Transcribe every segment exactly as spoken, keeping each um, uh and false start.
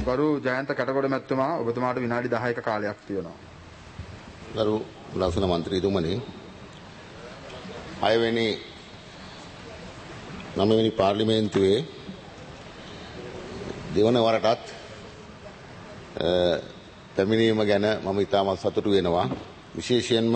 ගරු ජයන්ත කැටගොඩ මැතිතුමා ඔබතුමාට විනාඩි දහයක කාලයක් තියෙනවා. ගරු ලස්සන මන්ත්‍රීතුමනි, හයවෙනි නවවෙනි පාර්ලිමේන්තුවේ දෙවන වරටත් පැමිණීම ගැන මම ඉතාමත් සතුටු වෙනවා. විශේෂයෙන්ම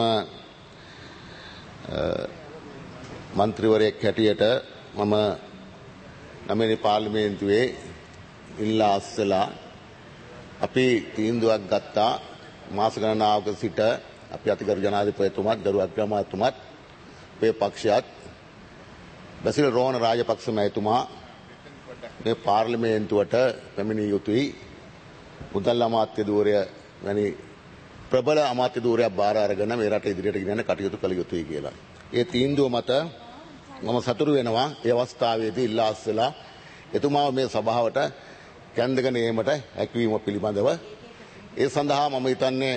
මන්ත්‍රීවරයෙක් හැටියට මම නවවෙනි පාර්ලිමේන්තුවේ ඉල්ලා අස්සලා අපි තීන්දුවක් ගත්තා. මාස ගණනාවක සිට අපි අතිගරු ජනාධිපතිතුමත් ගරු අග්‍රාමාත්‍යතුමත් අපේ පක්ෂයත් බසිල් රෝහණ රාජපක්ෂ මහතුමා මේ පාර්ලිමේන්තුවට පැමිණිය යුතුයි. මුදල් අමාත්‍ය ධූරය වැනි ප්‍රබල අමාත්‍ය ධූරයක් බාර අරගෙන මේ රට ඉදිරියට ගෙනයන්න කටයුතු කළ යුතුයි කියලා. ඒ තීන්දුව මත මම සතුටු වෙනවා. ඒ අවස්ථාවේදී ඉල්ලා අස්සලා එතුමාව මේ සභාවට කැඳගෙන ඒමට හැකියවීම පිළිබඳව ඒ සඳහා මම හිතන්නේ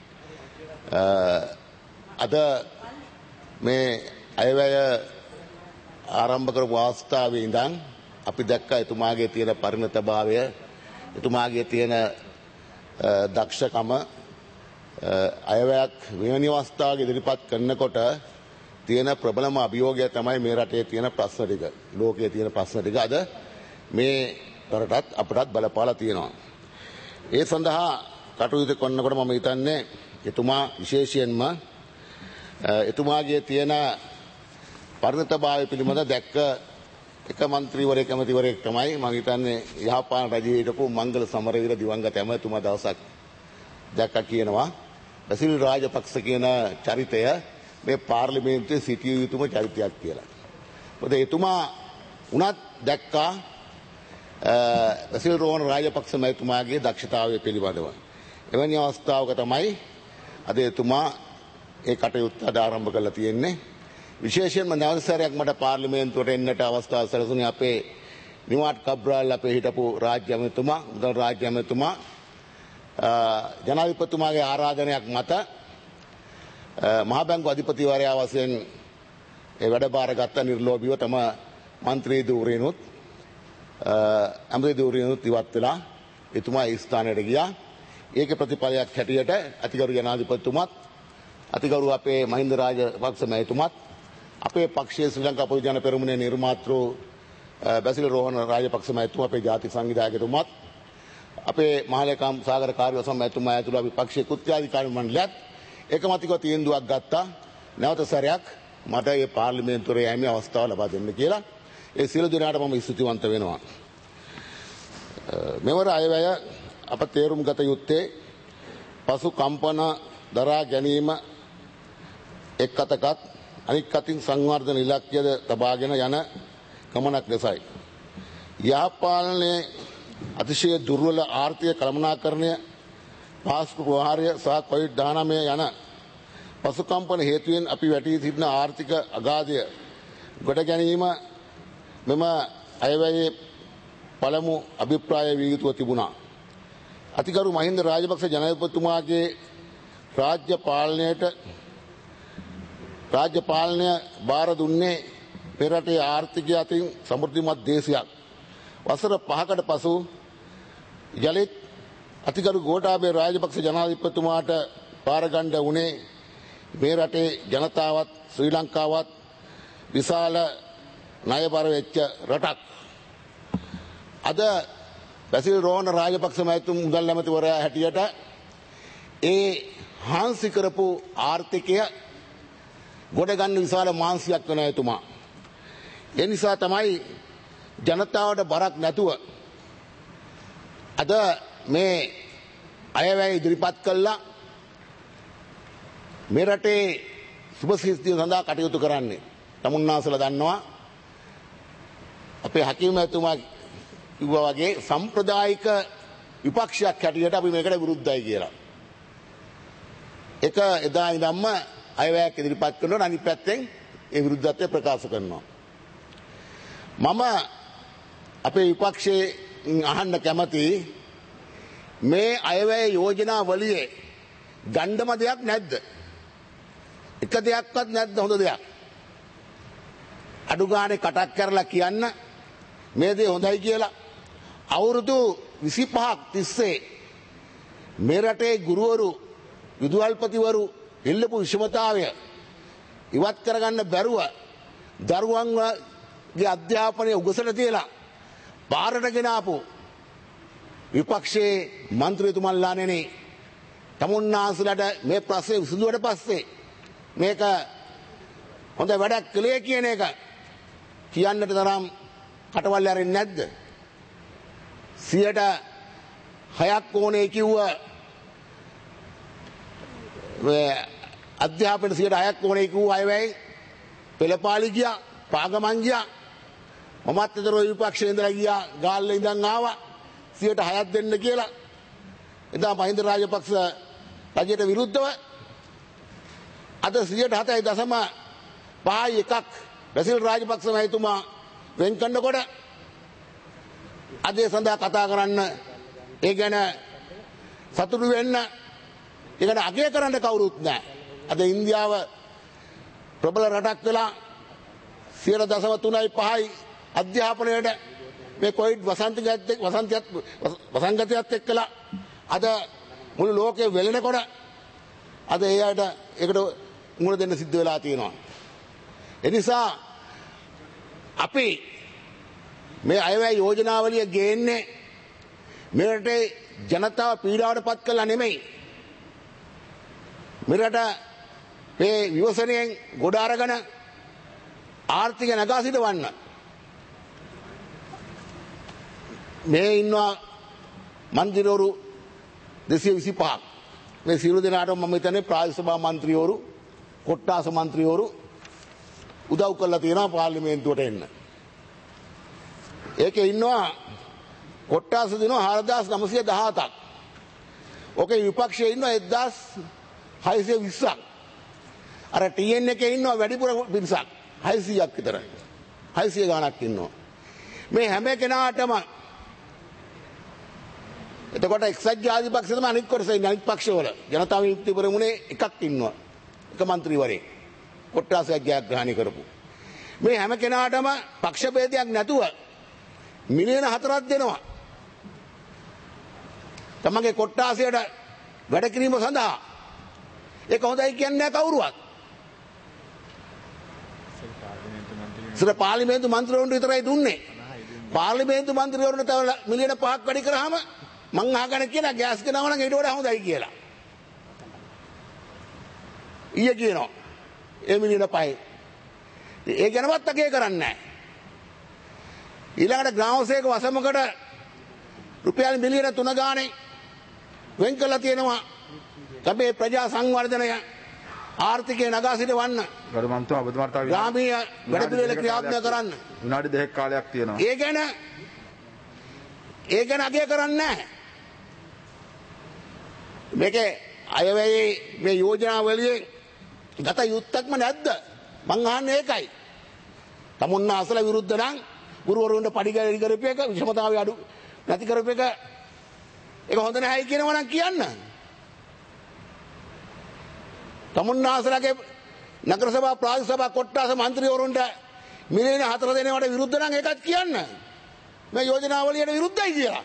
අද මේ අයවැය ආරම්භ කරපු අවස්ථාවේ ඉඳන් අපි දැක්ක එතුමාගේ තියෙන පරිණතභාවය, එතුමාගේ තියෙන දක්ෂකම, අයවැයක් වෙනි අවස්ථාවක ඉදිරිපත් කරනකොට තියෙන ප්‍රබලම අභියෝගය තමයි මේ රටේ තියෙන ප්‍රශ්න ටික, ලෝකයේ තියෙන ප්‍රශ්න ටික අද මේ රටත් අපටත් බලපාලා තියෙනවා. ඒ සඳහා කටයුතු කරනකොට මම හිතන්නේ එතුමා විශේෂයෙන්ම එතුමාගේ තියෙන පරිණතභාවය පිළිබඳ දැක්ක එක මන්ත්‍රීවරයෙක් ඇමතිවරයෙක් තමයි මම හිතන්නේ යහපාන රජයේ හිටපු මංගල සමරවීර දිවංගත ඇමතුමා දවසක් දැක්කා කියනවා බසිල් රාජපක්ෂ කියන චරිතය මේ පාර්ලිමේන්තුවේ සිටිය යුතුම චරිතයක් කියලා. මොකද එතුමා උනත් දැක්කා බසිල් රෝහණ රාජපක්ෂ මහතුමාගේ දක්ෂතාවය පිළිබඳව. එවැනි අවස්ථාවක තමයි අද එතුමා ඒ කටයුත්ත අද ආරම්භ කරලා තියෙන්නේ. විශේෂයෙන්ම නැවසරයක් මට පාර්ලිමේන්තුවට එන්නට අවස්ථාව සැලසුණේ අපේ නිවාඩ් කබ්‍රාල් අපේ හිටපු රාජ්‍ය ඇමතුමා, මුදල් රාජ්‍ය ඇමතුමා ජනාධිපතිතුමාගේ ආරාධනයක් මත මහා බැංකු අධිපතිවරයා වශයෙන් ඒ වැඩබාර ගත්ත නිර්ලෝභීව තම මන්ත්‍රී ධූරයනුත් ඇමති ධූරයනුත් ඉවත් වෙලා එතුමා ඒ ස්ථානයට ගියා. ඒකේ ප්‍රතිඵලයක් හැටියට අතිගරු ජනාධිපතිතුමත් අතිගරු අපේ මහින්ද රාජපක්ෂ මහතුමත් අපේ පක්ෂයේ ශ්‍රී ලංකා පොදු ජන පෙරමුණේ නිර්මාතෘ බසිල් රෝහණ රාජපක්ෂ මහතුමා, අපේ ජාතික සංවිධායකතුමත්, අපේ මහලේකම් සාගර කාර්යවසම් මහතුමා ඇතුළු අපි පක්ෂයේ කෘත්‍යාධිකාරී මණ්ඩලයත් එකමතිකව තීන්දුවක් ගත්තා නැවත සැරයක් මට මේ පාර්ලිමේන්තුවේ යෑමේ අවස්ථාව ලබා දෙන්න කියලා. ඒ සියලු දෙනාට මම ස්තුතිවන්ත වෙනවා. මෙවර අයවැය අප තේරුම් ගත යුත්තේ පසු කම්පන දරා ගැනීම එක් අතකත් අනික් අතින් සංවර්ධන ඉලක්කයද තබාගෙන යන ගමනක් ලෙසයි. යාපාලනයේ අතිශය දුර්වල ආර්ථික කළමනාකරණය, පාස්කු ප්‍රහාරය සහ කොවිඩ් දහනවය යන පසු කම්පන හේතුවෙන් අපි වැටී සිටින ආර්ථික අගාධය ගොඩ ගැනීම මෙම අයවැයේ පළමු අභිප්‍රාය විය යුතුව තිබුණා. අතිගරු මහින්ද රාජපක්ෂ ජනාධිපතිතුමාගේ රාජ්‍ය පාලනයට රාජ්‍ය පාලනය බාර දුන්නේ පෙරටේ ආර්ථිකය අතින් සමෘද්ධිමත් දේශයක්. වසර පහකට පසු යලිත් අතිගරු ගෝඨාභය රාජපක්ෂ ජනාධිපතිතුමාට පාරගණ්ඩ වුණේ මේ රටේ ජනතාවත් ශ්‍රී ලංකාවත් විශාල ණයබර වෙච්ච රටක්. අද බසිල් රෝහණ රාජපක්ෂ මහතුමා මුදල් ඇමතිවරයා හැටියට ඒ හාන්සි කරපු ආර්ථිකය ගොඩ ගන්න විශාල මාංශයක් වෙන එතුමා. ඒ නිසා තමයි ජනතාවට බරක් නැතුව අද මේ අයවැය ඉදිරිපත් කළා මේ රටේ සුභසිද්ධිය සඳහා කටයුතු කරන්නේ. තමුන්නාසලා දන්නවා අපේ හකීම් මහතුමා කිව්වා වගේ සම්ප්‍රදායික විපක්ෂයක් හැටියට අපි මේකට විරුද්ධයි කියලා. එක එදා ඉඳන්ම අයවැයක් ඉදිරිපත් කරනවා, අනිත් පැත්තෙන් ඒ විරුද්ධත්වය ප්‍රකාශ කරනවා. මම අපේ විපක්ෂයේ අහන්න කැමති මේ අයවැය යෝජනා වලියේ ගණ්ඩම දෙයක් නැද්ද? එක දෙයක්වත් නැද්ද හොඳ දෙයක්? අඩු ගානේ කටක් කරලා කියන්න මේ දේ හොඳයි කියලා. අවුරුදු විසිපහක් තිස්සේ මේ රටේ ගුරුවරු විදුහල්පතිවරු එල්ලපු විෂමතාවය ඉවත් කරගන්න බැරුව දරුවන්ගේ අධ්‍යාපනය උගසට තියලා පාරට ගෙන ආපු විපක්ෂයේ මන්ත්‍රීතුමන්ලා නෙනේ තමුන්නාන්සලට මේ ප්‍රශ්නේ විසඳුවට පස්සේ මේක හොඳ වැඩක් කළේ කියන එක කියන්නට තරම් කටවල් ඇරෙන්නේ නැද්ද? සියයට හයක් ඕනේ කිව්ව අධ්‍යාපන සියයට හයක් ඕනේ කිව්ව අයවැයි පෙළපාලි ගියා, පාගමන් ගියා. මමත් අතර විපක්ෂයේ ඉඳලා ගියා, ගාල්ලේ ඉඳන් ආවා සියයට හයක් දෙන්න කියලා. එදා මහින්ද රාජපක්ෂ රජයට විරුද්ධව අද සියයට හතයි දශම පහයි එකක් බැසිල් රාජපක්ෂ මහතුමා වෙන් කරනකොට අද ඒ සඳහා කතා කරන්න, ඒ ගැන සතුටු වෙන්න, ඒකට අගය කරන්න කවුරුත් නැහැ. අද ඉන්දියාව ප්‍රබල රටක් වෙලා සියයට දශම තුනයි පහයි අධ්‍යාපනයට මේ කොවිඩ් වසන්තයත් වසන්තයත් වසංගතයත් එක්කලා අද මුළු ලෝකෙ වෙලෙනකොට අද ඒ අයට ඒකට මුණ දෙන්න සිද්ධ වෙලා තියෙනවා. ඒ නිසා අපි මේ අයවැය යෝජනාවලිය ගේන්නේ මේ රටේ ජනතාව පීඩාවට පත් කළා නෙමෙයි. මේ රට මේ විවසනයෙන් ගොඩ අරගෙන ආර්ථික නගා සිටවන්න. මේ ඉන්නවා මන්ත්‍රීවරු දෙසිය විසිපහක්. මේ සියලු දෙනාට මම හිතන්නේ ප්‍රාදේශ සභා මන්ත්‍රීවරු, කොට්ටාස මන්ත්‍රීවරු උදව් කරලා තියෙනවා පාර්ලිමේන්තුවට එන්න. ඒකේ ඉන්නවා කොට්ටාස දිනවා හාරදාස් නවසිය දහහතක්. ඕකේ විපක්ෂයේ ඉන්නවා එක්දාස් හයසිය විස්සක්. අර ටී එන් එකේ ඉන්නවා වැඩිපුර පිරිසක් හයසීයක් විතර. හයසිය ගාණක් ඉන්නවා. මේ හැම කෙනාටම එතකොට එක්සත් ජාතික පක්ෂය තමයි අනිත් කොටසේ ඉන්නේ. අනිත් පක්ෂවල ජනතා විමුක්ති පෙරමුණේ එකක් ඉන්නවා. එක മന്ത്രിවරයෙක් කොට්ටාසයක් ජයග්‍රහණය කරපු. මේ හැම කෙනාටම පක්ෂ ભેදයක් නැතුව මිලියන හතරක් දෙනවා. තමගේ කොට්ටාසයට වැඩ කිරීම සඳහා. ඒක හොඳයි කියන්නේ කවුරුවත්. ඉතින් පාර්ලිමේන්තු මන්ත්‍රීවරුන්ට විතරයි දුන්නේ. පාර්ලිමේන්තු මන්ත්‍රීවරුන්ට තව මිලියන පහක් වැඩි කරාම මං අහගෙන කියන ගෑස් ගෙනාව නම් ඊට වඩා හොඳයි කියලා. ඊයේ කියනවා ඒ මිලියන පහයි. ඒ ගැනවත් අගය කරන්නේ නැහැ. ඊළඟට ග්‍රාමසේක වසමකට රුපියල් මිලියන තුන ගානේ වෙන් කළා තියෙනවා. ගමේ ප්‍රජා සංවර්ධනය ආර්ථිකය නගා සිටවන්න. ගරු මන්ත්‍රී ඔබතුමාට තව ග්‍රාමීය වැඩපිළිවෙල ක්‍රියාත්මක කරන්න. විනාඩි දෙකක් කාලයක් තියෙනවා. ඒ ගැන ඒ ගැන අගය කරන්නේ නැහැ. මේකේ අයවැයේ මේ යෝජනාවලියේ ගත යුත්තක්ම නැද්ද? මං අහන්නේ ඒකයි. තමුන්නාසල විරුද්ධ නම් ගුරුවරුන්ට පඩිගැලි කරපු එක, විෂමතාවය අඩු නැති කරපු එක ඒක හොඳ නැහැයි කියනවා නම් කියන්න. තමුන්නාසලගේ නගර සභා, ප්‍රාදේශ සභා, කොට්ටාස මන්ත්‍රීවරුන්ට මිලියන හතර දෙනවට විරුද්ධ නම් ඒකත් කියන්න. මේ යෝජනාවලියට විරුද්ධයි කියලා.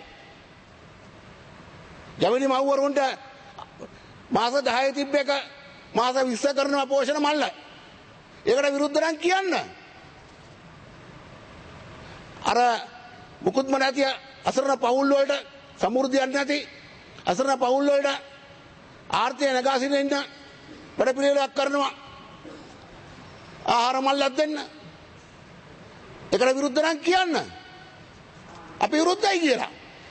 ජමිනි මව්වරුන්ට මාස දහය තිබ්බ එක මාස විස්ස කරනවා පෝෂණ මල්ල. ඒකට විරුද්ධ නම් කියන්න. අර මුකුත්ම නැති අසරණ පවුල් වලට සමෘද්ධියක් නැති අසරණ පවුල් වලට ආර්ථිකය නගා සිටින්න වැඩ පිළිවෙලක් කරනවා. ආහාර මල්ලක් දෙන්න. ඒකට විරුද්ධ නම් කියන්න. අපි විරුද්ධයි කියලා.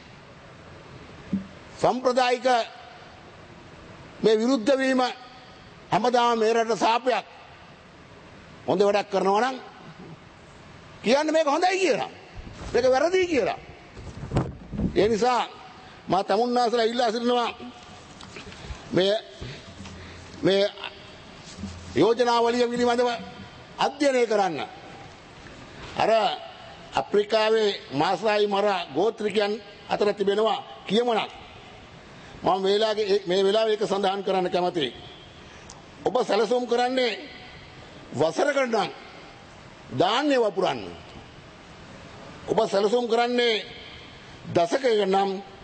සම්ප්‍රදායික මේ විරුද්ධ වීම හැමදාම මේ රට සාපයක්. හොඳ වැඩක් කරනවා නම් කියන්න මේක හොඳයි කියලා. මේක වැරදි කියලා. ඒ නිසා මා තමුන්නාසලා ඉල්ලා සිටිනවා මේ මේ යෝජනාවලිය පිළිබඳව අධ්‍යයනය කරන්න. අර අප්‍රිකාවේ මාසායි මරා ගෝත්‍රිකයන් අතර තිබෙනවා කියමනක්. මම වේලාවේ මේ වෙලාවේ ඒක සඳහන් කරන්න කැමතියි. ඔබ සැලසුම් කරන්නේ වසරකට නම් ධාන්‍ය වපුරන්න. ඔබ සැලසුම් කරන්නේ දශකයකට නම්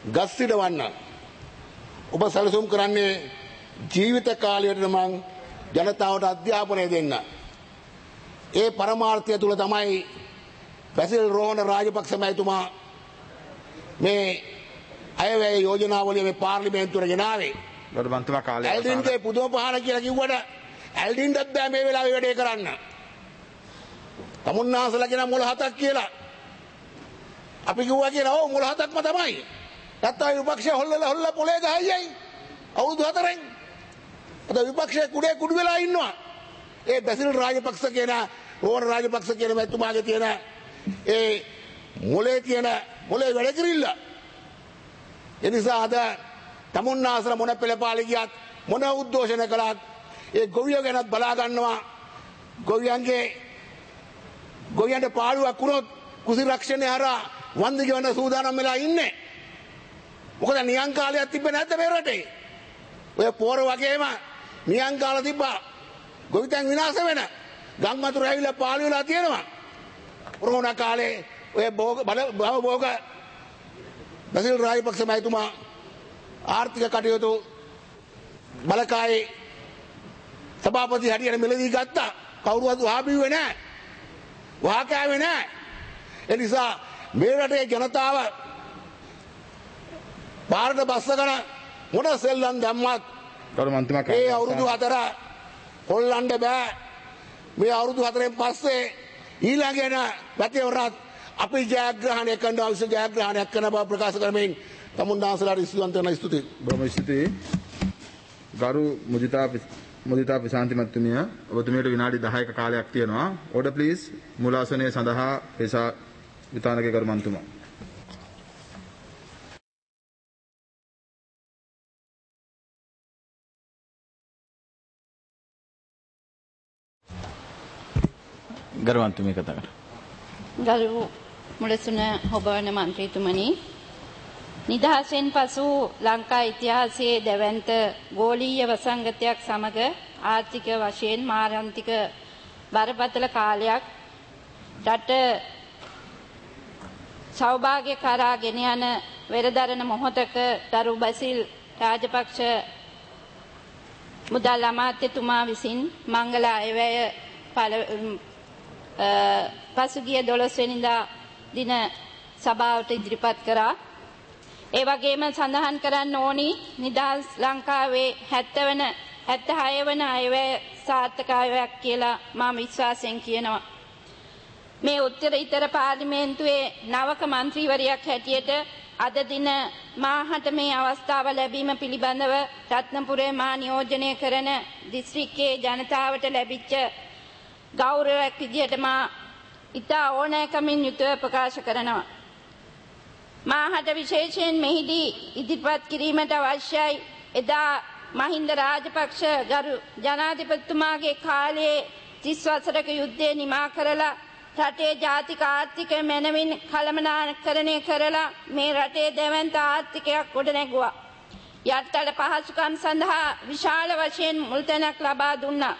ගස් ඉඩවන්න ඔබ සැලසුම් කරන්නේ ජීවිත කාලයට මං ජනතාවට අධ්‍යාපනය දෙන්න. ඒ පරමාර්ථය තුල තමයි බැසිල් රෝහණ රාජපක්ෂ මැතිතුමා මේ අයවැය යෝජනාවලිය මේ පාර්ලිමේන්තුවට ගෙනාවේ. ගරු මන්ත්‍රීතුමා කාලය ඇල්ඩින්ගේ පුදුම පහන කියලා කිව්වට ඇල්ඩින්ටත් බෑ මේ වෙලාවේ වැඩේ කරන්න. තමුන්නාසලා කියන මොළ හතක් කියලා. අපි කිව්වා කියලා ඔව් මොළ හතක්ම තමයි. නැත්තම් විපක්ෂය හොල්ලලා හොල්ලලා පොලේ ගහයියි. අවුරුදු හතරෙන්. අද විපක්ෂය කුඩේ කුඩු වෙලා ඉන්නවා. ඒ බැසිල් රාජපක්ෂ කියන රෝහණ රාජපක්ෂ කියන මැතිතුමාගේ තියෙන ඒ මොලේ තියෙන මොලේ වැඩ කිරිල්ල. ඒ නිසා අද තමුන්නාසලා මොන පෙළපාලි ගියත් මොන උද්ඝෝෂණ කළත් ඒ ගොවියෝ ගැනත් බලා ගන්නවා. ගොවියන්ගේ ගොවියන්ට පාළුවක් වුණොත් කුසි රක්ෂණය හරහා වන්දි ගෙවන්න සූදානම් වෙලා ඉන්නේ. මොකද නියං කාලයක් තිබ්බේ නැද්ද මේ රටේ? ඔය පෝර වගේම නියං කාල තිබ්බා. ගොවිතැන් විනාශ වෙන ගම් වතුර ඇවිල්ලා පාළු වෙලා තියෙනවා. කොරෝනා කාලේ ඔය භෝග බල භෝග බැසිල් රාජපක්ෂ මැතිතුමා ආර්ථික කටයුතු බලකායේ සභාපති හැටියට මිලදී ගත්තා. කවුරුවත් වහබිව්වේ නැහැ. වහකෑවේ නැහැ. ඒ නිසා මේ රටේ ජනතාව පාරට බස්සගෙන මොන සෙල්ලම් දැම්මත් ගරු මන්ත්‍රීතුමා මේ අවුරුදු හතර හොල්ලන්න බෑ. මේ අවුරුදු හතරෙන් පස්සේ ඊළඟේන පැතිවරත් අපි ජයග්‍රහණය කරන අවශ්‍ය ජයග්‍රහණයක් කරන බව ප්‍රකාශ කරමින් තමුන්නාසලාට ස්තුතිවන්ත වෙන ස්තුතියි. බොහොම ස්තුතියි. ගරු මුදිතා මුදිතා ප්‍රශාන්ති මැතිතුමිය ඔබතුමියට විනාඩි දහයක කාලයක් තියෙනවා. Order please. මුල් ආසනයේ සඳහා පේසා විතානගේ ගරු මන්ත්‍රීතුමා. ගරු මන්ත්‍රීතුමිය කතා කරා. ගරු මුලසුන ඔබවන මන්ත්‍රීතුමනි, නිදහසෙන් පසු ලංකා ඉතිහාසයේ දැවැන්ත ගෝලීය වසංගතයක් සමග ආර්ථික වශයෙන් මාරාන්තික බරපතල කාලයක් රට සෞභාග්‍ය කරා ගෙන යන වෙරදරන මොහොතක දරු බැසිල් රාජපක්ෂ මුදල් අමාත්‍යතුමා විසින් මංගල අයවැය පසුගිය දොළොස් වෙනිදා දින සභාවට ඉදිරිපත් කරා. ඒ වගේම සඳහන් කරන්න ඕනි නිදහස් ලංකාවේ හැත්තෑ වන හැත්තෑ හය වන අයවැය සාර්ථක අයවැයක් කියලා මම විශ්වාසයෙන් කියනවා. මේ උත්තරීතර පාර්ලිමේන්තුවේ නවක මන්ත්‍රීවරයක් හැටියට අද දින මාහට මේ අවස්ථාව ලැබීම පිළිබඳව රත්නපුරේ මා නියෝජනය කරන දිස්ත්‍රික්කයේ ජනතාවට ලැබිච්ච ගෞරවයක් විදියට මා ඉතා ඕනෑකමින් යුතුව ප්‍රකාශ කරනවා. මාහට විශේෂයෙන් මෙහිදී ඉදිරිපත් කිරීමට අවශ්‍යයි එදා මහින්ද රාජපක්ෂ ගරු ජනාධිපතිතුමාගේ කාලයේ තිස් වසරක යුද්ධය නිමා කරලා රටේ ජාතික ආර්ථිකය මැනවින් කළමනාකරණය කරලා මේ රටේ දැවැන්ත ආර්ථිකයක් ගොඩනැගුවා. යටතල පහසුකම් සඳහා විශාල වශයෙන් මුල්තැනක් ලබා දුන්නා.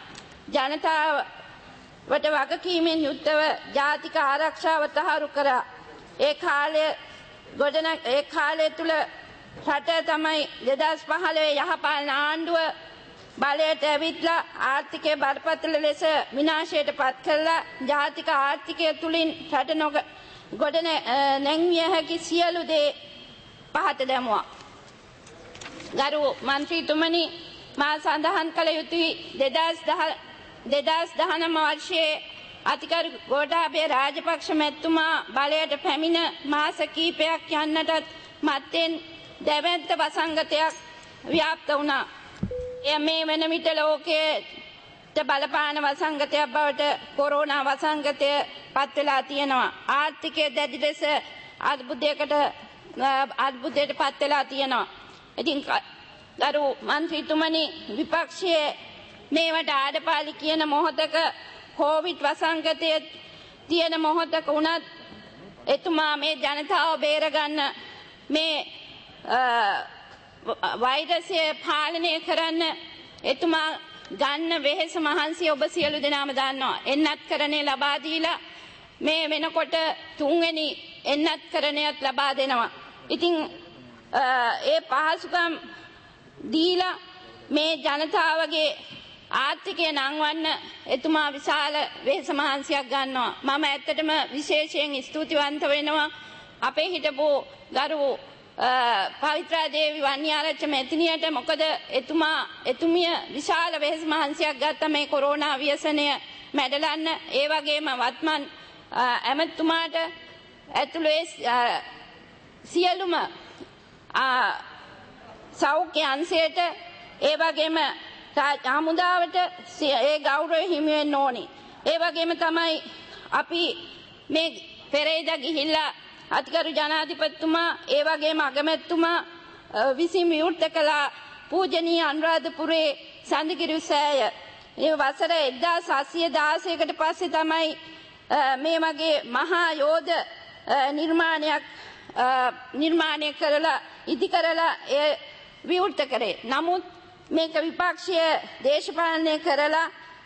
ජනතාවට වගකීමෙන් යුක්තව ජාතික ආරක්ෂාව තහවුරු කරා. ඒ කාලය ගොඩනැ ඒ කාලය තුල රට තමයි දෙදහස් පහළොව යහපාලන ආණ්ඩුව බලයට ඇවිත්ලා ආර්ථිකය බරපතල ලෙස විනාශයට පත් කරලා ජාතික ආර්ථිකය තුලින් රට නොග ගොඩ නැංවිය හැකි සියලු දේ පහත දැමුවා. ගරු මන්ත්‍රීතුමනි, මා සඳහන් කළ යුතුයි දෙදහස් දහනව වර්ෂයේ අතිගරු ගෝඨාභය රාජපක්ෂ මැතිතුමා බලයට පැමිණ මාස කිහිපයක් යන්නටත් මත්තෙන් දැවැන්ත වසංගතයක් ව්‍යාප්ත වුණා. එය මේ වෙන විට ලෝකයට බලපාන වසංගතයක් බවට කොරෝනා වසංගතය පත් වෙලා තියෙනවා. ආර්ථිකය දැඩි ලෙස අර්බුදයකට අර්බුදයට පත් වෙලා තියෙනවා. ඉතින් ගරු මන්ත්‍රීතුමනි, විපක්ෂයේ මේවට ආඩපාලි කියන මොහොතක කොවිඩ් වසංගතය තියෙන මොහොතක වුණත් එතුමා මේ ජනතාව බේරගන්න මේ වෛරසය පාලනය කරන්න එතුමා ගන්න වෙහෙස මහන්සිය ඔබ සියලු දෙනාම දන්නවා. එන්නත් කරණය ලබා දීලා මේ වෙනකොට තුන්වෙනි එන්නත් කරණයත් ලබා දෙනවා. ඉතින් ඒ පහසුකම් දීලා මේ ජනතාවගේ ආර්ථිකය නංවන්න එතුමා විශාල වෙහෙස මහන්සියක් ගන්නවා. මම ඇත්තටම විශේෂයෙන් ස්තුතිවන්ත වෙනවා අපේ හිටපු ගරු පවිත්‍රා දේවි වන්‍යාරච්චි මැතිණියට. මොකද එතුමා එතුමිය විශාල වෙහෙස මහන්සියක් ගත්ත මේ කොරෝනා ව්‍යසනය මැඩලන්න. ඒ වගේම වත්මන් ඇමතුමාට ඇතුළේ සියලුම සෞඛ්‍ය අංශයට ඒ වගේම හමුදාවට ඒ ගෞරවය හිමි වෙන්න ඕනි. ඒ වගේම තමයි අපි මේ පෙරේද ගිහිල්ලා අතිගරු ජනාධිපතිතුමා ඒ වගේම අගමැතිතුමා විසින් විවෘත කළ පූජනීය අනුරාධපුරේ සඳකිරි සෑය ඒ වසර එක්දාස් හත්සිය දාසයකට පස්සේ තමයි මේ වගේ මහා යෝධ නිර්මාණයක් නිර්මාණය කරලා ඉදි කරලා ඒ විවෘත කරේ. නමුත් මේක විපක්ෂය දේශපාලනය කරලා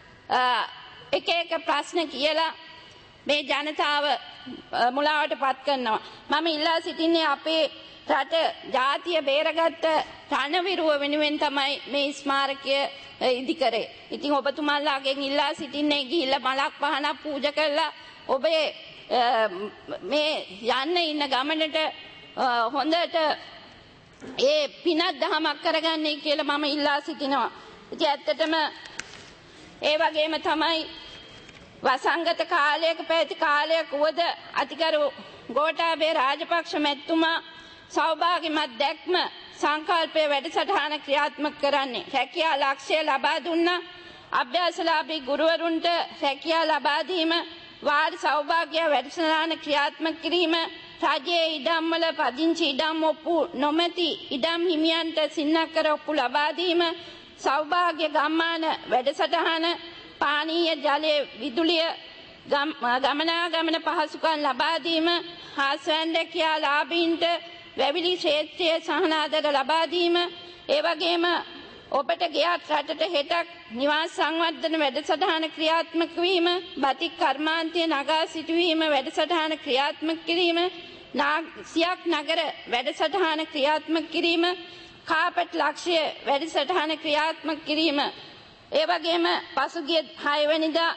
එක එක ප්‍රශ්න කියලා මේ ජනතාව මුලාවට පත් කරනවා. මම ඉල්ලා සිටින්නේ අපේ රට ජාතිය බේරගත්ත රණවිරුව වෙනුවෙන් තමයි මේ ස්මාරකය ඉදි කරේ. ඉතින් ඔබතුමාලාගෙන් ඉල්ලා සිටින්නේ ගිහිල්ලා මලක් පහනක් පූජා කරලා ඔබේ මේ යන්න ඉන්න ගමනට හොඳට ඒ පිනක් දහමක් කරගන්නේ කියලා මම ඉල්ලා සිටිනවා. ඉතින් ඇත්තටම ඒ වගේම තමයි වසංගත කාලයක පැවති කාලයක වුවද අතිගරු ගෝඨාභය රාජපක්ෂ මැතිතුමා සෞභාග්‍යමත් දැක්ම සංකල්පයේ වැඩසටහන ක්‍රියාත්මක කරන්නේ. රැකියා ලක්ෂ්‍ය ලබා දුන්නා. අභ්‍යාසලාභී ගුරුවරුන්ට රැකියා ලබා දීම, වාර්ෂික සෞභාග්‍ය වැඩසටහන ක්‍රියාත්මක කිරීම, රජයේ ඉඩම් වල පදිංචි ඉඩම් ඔප්පු නොමැති ඉඩම් හිමියන්ට සින්නකර ඔප්පු ලබා දීම, සෞභාග්‍ය ගම්මාන වැඩසටහන, පානීය ජලයේ විදුලිය ගමනාගමන පහසුකම් ලබා දීම, හාස්වැන්දකියා ලාභීන්ට වැවිලි ක්ෂේත්‍රයේ සහනාදර ලබා දීම, ඒ වගේම ඔබට ගියත් රටට හෙටක් නිවාස සංවර්ධන වැඩසටහන ක්‍රියාත්මක වීම, බතික් කර්මාන්තය නගා සිටුවීම වැඩසටහන ක්‍රියාත්මක කිරීම, සියක් නගර වැඩසටහන ක්‍රියාත්මක කිරීම, කාපට් ලක්ෂ්‍ය වැඩසටහන ක්‍රියාත්මක කිරීම. ඒ වගේම පසුගිය හය වෙනිදා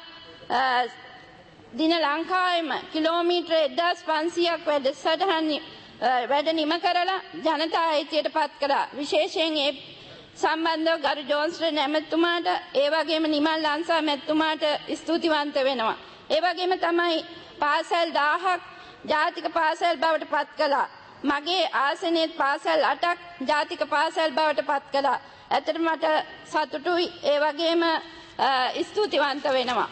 දින ලංකාවෙම කිලෝමීටර එක්දාස් පන්සීයක් වැඩසටහන් වැඩ නිම කරලා ජනතා අයිතියට පත් කළා. විශේෂයෙන් ඒ සම්බන්ධව ගරු ජෝන්ස්ටන් ඇමතුමාට ඒ වගේම නිමල් ලංසා මැතිතුමාට ස්තුතිවන්ත වෙනවා. ඒ වගේම තමයි පාසල් දහයක් ජාතික පාසල් බවට පත් කළා. මගේ ආසනයේ පාසල් අටක් ජාතික පාසල් බවට පත් කළා. ඇත්තටම මට සතුටුයි. ඒ වගේම ස්තුතිවන්ත වෙනවා.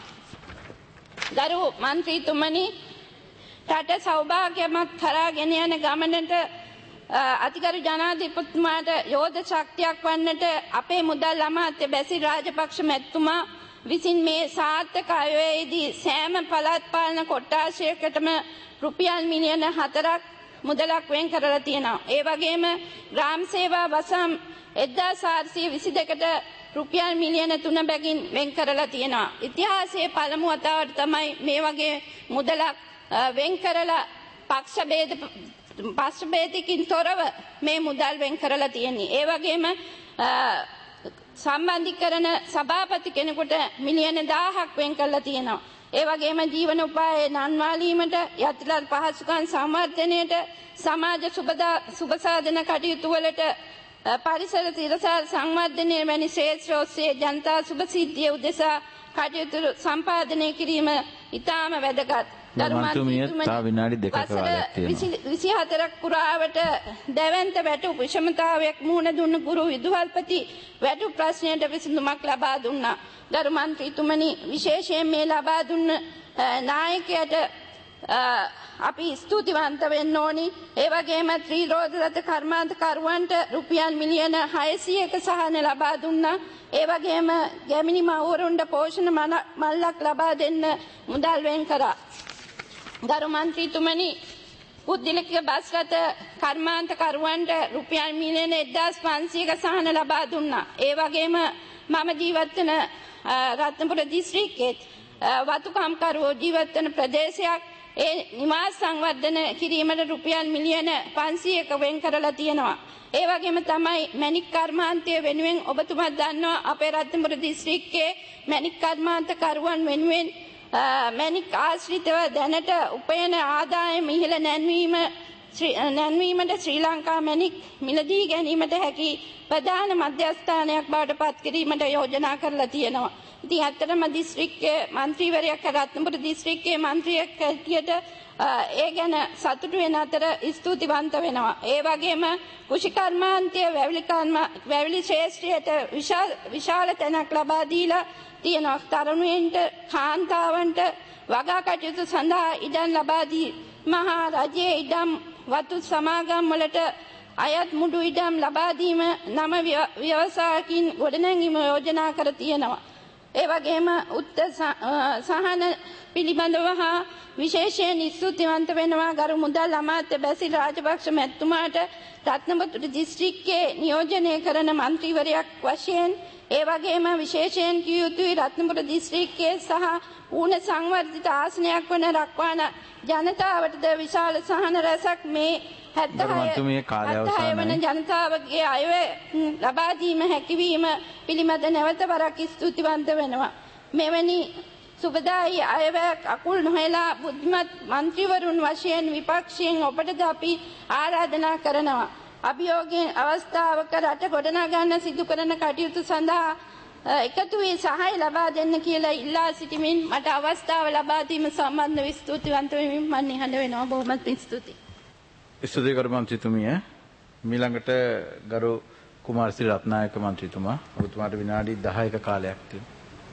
ගරු මන්ත්‍රීතුමනි, රට සෞභාග්‍යමත් කරාගෙන යන ගමනට අතිගරු ජනාධිපතිතුමාට යෝධ ශක්තියක් වන්නට අපේ මුදල් අමාත්‍ය බැසිල් රාජපක්ෂ මැතිතුමා විසින් මේ සාර්ථක අයවැයේදී සෑම පළාත් පාලන කොට්ටාශයකටම රුපියල් මිලියන හතරක් මුදලක් වෙන් කරලා තියෙනවා. ඒ වගේම ග්‍රාම සේවා වසම් එක්දාස් හාරසිය විසි දෙකට රුපියල් මිලියන තුන බැගින් වෙන් කරලා තියෙනවා. ඉතිහාසයේ පළමු වතාවට තමයි මේ වගේ මුදලක් වෙන් කරලා පක්ෂ ભેද පක්ෂ ભેදකින් තොරව මේ මුදල් වෙන් කරලා තියෙන්නේ. ඒ වගේම සම්බන්ධීකරණ සභාපති කෙනෙකුට මිලියන දහයක් වෙන් කරලා තියෙනවා. ඒ වගේම ජීවන උපාය නන්වාලීමට, යටිලත් පහසුකම් සංවර්ධනයට, සමාජ සුබසාධන කටයුතු වලට, පරිසර තිරසාර සංවර්ධනය වැනි ශ්‍රේෂ්ඨ ඔස්සේ ජනතා සුබසිද්ධිය උදෙසා කටයුතු සම්පාදනය කිරීම ඉතාම වැදගත්. විසි හතරක් පුරාවට දැවැන්ත වැටු විෂමතාවයක් මුහුණ දුන්න ගුරු විදුහල්පති වැටු ප්‍රශ්නයට විසඳුමක් ලබා දුන්නා. ගරු මන්ත්‍රීතුමනි, විශේෂයෙන් මේ ලබා දුන්න නායකයට අපි ස්තුතිවන්ත වෙන්න ඕනි. ඒ වගේම ත්‍රිරෝධරත කර්මාන්තකරුවන්ට රුපියල් මිලියන හයසියක සහන ලබා දුන්නා. ඒ වගේම ගැමිණි මව්වරුන්ට පෝෂණ මල්ලක් ලබා දෙන්න මුදල් වෙන් කරා. ගරු මන්ත්‍රීතුමනි, පුද්ගලික බස් රථ කර්මාන්තකරුවන්ට රුපියල් මිලියන එක්දාස් පන්සීයක සහන ලබා දුන්නා. ඒ වගේම මම ජීවත් වන රත්නපුර දිස්ත්‍රික්කයේ වතුකම්කරුවෝ ජීවත් වන ප්‍රදේශයක් ඒ නිවාස සංවර්ධන කිරීමට රුපියල් මිලියන පන්සීයක වෙන් කරලා තියෙනවා. ඒ වගේම තමයි මැණික් කර්මාන්තය වෙනුවෙන් ඔබතුමා දන්නවා අපේ රත්නපුර දිස්ත්‍රික්කයේ මැණික් කර්මාන්ත කරුවන් වෙනුවෙන් මැණික් ආශ්‍රිතව දැනට උපයන ආදායම ඉහළ නැන්වීම නැන්වීමට ශ්‍රී ලංකා මැණික් මිලදී ගැනීමට හැකි ප්‍රධාන මධ්‍යස්ථානයක් බවට පත් කිරීමට යෝජනා කරලා තියෙනවා. ඉතින් ඇත්තටම දිස්ත්‍රික්කයේ മന്ത്രിවරයෙක් රත්නපුර දිස්ත්‍රික්කයේ മന്ത്രിයෙක් හැටියට ඒ ගැන සතුටු වෙන අතර ස්තුතිවන්ත වෙනවා. ඒ වගේම කුෂිකර්මාන්තය වැවිලි කර්ම වැවිලි ශ්‍රේෂ්ඨයට විශාල විශාල තැනක් ලබා දීලා තියෙනවා. තරුණයින්ට කාන්තාවන්ට වගා කටයුතු සඳහා ඉඩම් ලබා දී මහා රජයේ ඉඩම් වතු සමාගම් වලට අයත් මුඩු ඉඩම් ලබා දීම නම ව්‍යවසායකින් ගොඩනැගීම යෝජනා කර තියෙනවා. ඒ වගේම උත්තර සහන පිළිබඳව හා විශේෂයෙන් ස්තුතිවන්ත වෙනවා ගරු මුදල් අමාත්‍ය බැසිල් රාජපක්ෂ මැතිතුමාට රත්නපුර දිස්ත්‍රික්කයේ නියෝජනය කරන മന്ത്രിවරයෙක් වශයෙන්. ඒ වගේම විශේෂයෙන් කිය යුතුයි රත්නපුර දිස්ත්‍රික්කයේ සහ ඌන සංවර්ධිත ආසනයක් වන රක්වාන ජනතාවටද විශාල සහන රැසක් මේ හැත්තහය වන ජනතාවගේ අයවැය ලබා දීම හැකිවීම පිළිබඳ නැවත වරක් ස්තුතිවන්ත වෙනවා. මෙවැනි සුබදායි අයවැයක් අකුල් නොහෙලා බුද්ධිමත් മന്ത്രിවරුන් වශයෙන් විපක්ෂයෙන් ඔබටද අපි ආරාධනා කරනවා. අභියෝගයෙන් අවස්ථාවක රට ගොඩනගන්න සිදු කරන කටයුතු සඳහා එකතු වී සහාය ලබා දෙන්න කියලා ඉල්ලා සිටිමින් මට අවස්ථාව ලබා දීම සම්බන්ධව ස්තුතිවන්ත වෙමින් මම නිහඬ වෙනවා. බොහොමත් ස්තුතියි. ස්තුතියි ගරු මන්ත්‍රීතුමිය. මීළඟට ගරු කුමාරසිරි රත්නායක මන්ත්‍රීතුමා ඔබතුමාට විනාඩි දහයක කාලයක් තියෙනවා.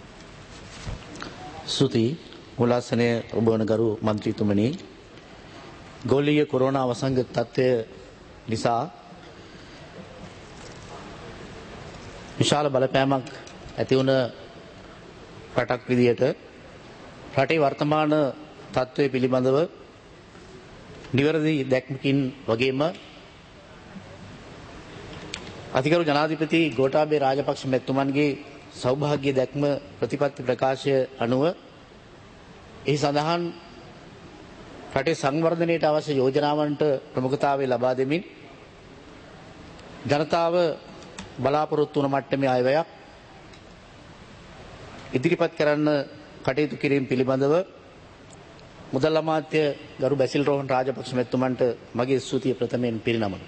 ස්තුතියි මුලාසනය ඔබ වන ගරු මන්ත්‍රීතුමනි. ගෝලීය කොරෝනා වසංගත තත්ත්වය නිසා විශාල බලපෑමක් ඇති වුණ රටක් විදියට රටේ වර්තමාන තත්ත්වය පිළිබඳව නිවැරදි දැක්මකින් වගේම අතිගරු ජනාධිපති ගෝඨාභය රාජපක්ෂ මැතිතුමන්ගේ සෞභාග්‍ය දැක්ම ප්‍රතිපත්ති ප්‍රකාශය අනුව එහි සඳහන් රටේ සංවර්ධනයට අවශ්‍ය යෝජනාවන්ට ප්‍රමුඛතාවය ලබා දෙමින් ජනතාව බලාපොරොත්තු වන මට්ටමේ අයවැයක් ඉදිරිපත් කරන්න කටයුතු කිරීම පිළිබඳව මුදල් අමාත්‍ය ගරු බැසිල් රෝහන් රාජපක්ෂ මැතිතුමන්ට මගේ ස්තුතිය ප්‍රථමයෙන් පිරිනමනවා.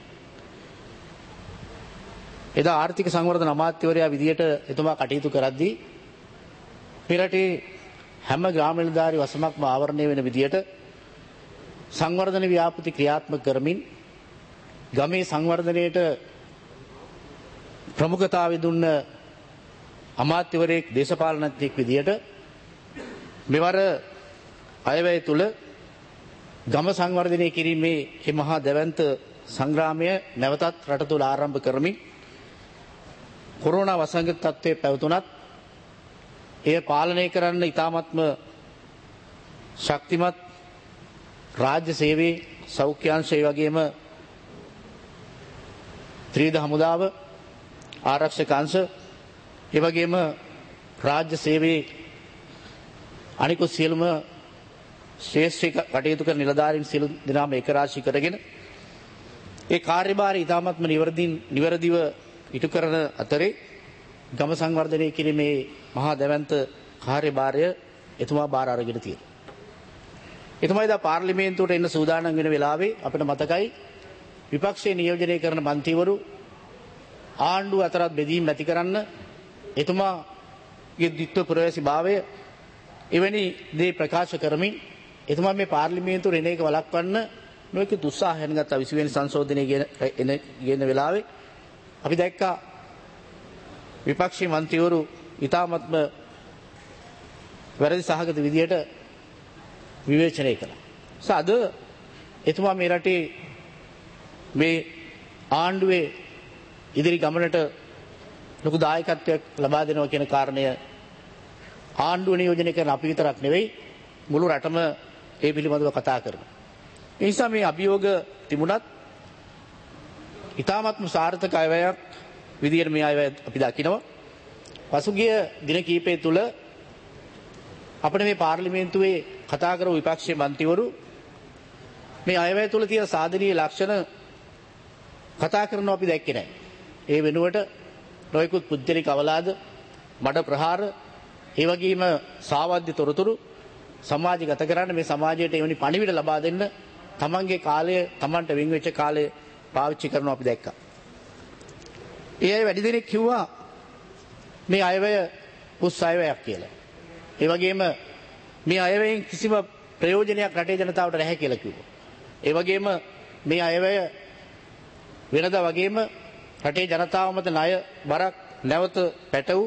එදා ආර්ථික සංවර්ධන අමාත්‍යවරයා විදියට එතුමා කටයුතු කරද්දී මේ රටේ හැම ග්‍රාම නිලධාරි වසමක්ම ආවරණය වෙන විදියට සංවර්ධන ව්‍යාපෘති ක්‍රියාත්මක කරමින් ගමේ සංවර්ධනයට ප්‍රමුඛතාවය දුන්න අමාත්‍යවරයෙක් දේශපාලනඥයෙක් විදියට මෙවර අයවැය තුල ගම සංවර්ධනය කිරීමේ මේ මහා දැවැන්ත සංග්‍රාමය නැවතත් රට තුල ආරම්භ කරමින් කොරෝනා වසංගත තත්ත්වයේ පැවතුනත් එය පාලනය කරන්න ඉතාමත්ම ශක්තිමත් රාජ්‍ය සේවයේ සෞඛ්‍යාංශය වගේම ත්‍රිවිධ හමුදාව ආරක්ෂක අංශ ඒ වගේම රාජ්‍ය සේවයේ අනිකුත් සියලුම ශ්‍රේෂ්ඨ කටයුතු කරන නිලධාරීන් සියලු දෙනාම එක රාශී කරගෙන ඒ කාර්යභාරය ඉතාමත්ම නිවැරදිව නිවැරදිව ඉටු කරන අතරේ ගම සංවර්ධනය කිරීමේ මහා දැවැන්ත කාර්යභාරය එතුමා බාර අරගෙන තියෙනවා. එතුමා එදා පාර්ලිමේන්තුවට එන්න සූදානම් වෙන වෙලාවේ අපිට මතකයි විපක්ෂයේ නියෝජනය කරන මන්ත්‍රීවරු ආණ්ඩුව අතරත් බෙදීම් ඇති කරන්න එතුමාගේ ද්විත්ව පුරවැසිභාවය එවැනි දේ ප්‍රකාශ කරමින් එතුමා මේ පාර්ලිමේන්තුවට එන එක වළක්වන්න නොයෙක් දුස්සාහයන් ගත්තා. විසි වෙනි සංශෝධනය ගෙන ගෙන වෙලාවේ අපි දැක්කා විපක්ෂී මන්ත්‍රීවරු ඉතාමත්ම වැරදි සහගත විදියට විවේචනය කළා. අද එතුමා මේ රටේ මේ ආණ්ඩුවේ ඉදිරි ගමනට ලොකු දායකත්වයක් ලබා දෙනවා කියන කාරණය ආණ්ඩුව නියෝජනය කරන අපි විතරක් නෙවෙයි මුළු රටම ඒ පිළිබඳව කතා කරනවා. ඒ නිසා මේ අභියෝග තිබුණත් ඉතාමත්ම සාර්ථක අයවැයක් විදියට මේ අයවැය අපි දකිනවා. පසුගිය දින කිහිපය තුළ අපිට මේ පාර්ලිමේන්තුවේ කතා කරපු විපක්ෂයේ මන්ත්‍රීවරු මේ අයවැය තුල තියෙන සාධනීය ලක්ෂණ කතා කරනවා අපි දැක්කේ නැහැ. ඒ වෙනුවට නොයෙකුත් පුද්ගලික අවලාද, මඩ ප්‍රහාර, ඒ වගේම සාවද්‍ය තොරතුරු සමාජගත කරන්න මේ සමාජයට එවැනි පණිවිඩ ලබා දෙන්න තමන්ගේ කාලය, තමන්ට වෙන් වෙච්ච කාලය පාවිච්චි කරනවා අපි දැක්කා. ඒ අය වැඩි දෙනෙක් කිව්වා මේ අයවැය පුස් අයවැයක් කියලා. ඒ වගේම මේ අයවැයෙන් කිසිම ප්‍රයෝජනයක් රටේ ජනතාවට නැහැ කියලා කිව්වා. ඒ වගේම මේ අයවැය වෙනදා වගේම රටේ ජනතාව මත ණය බරක් නැවත පැටවු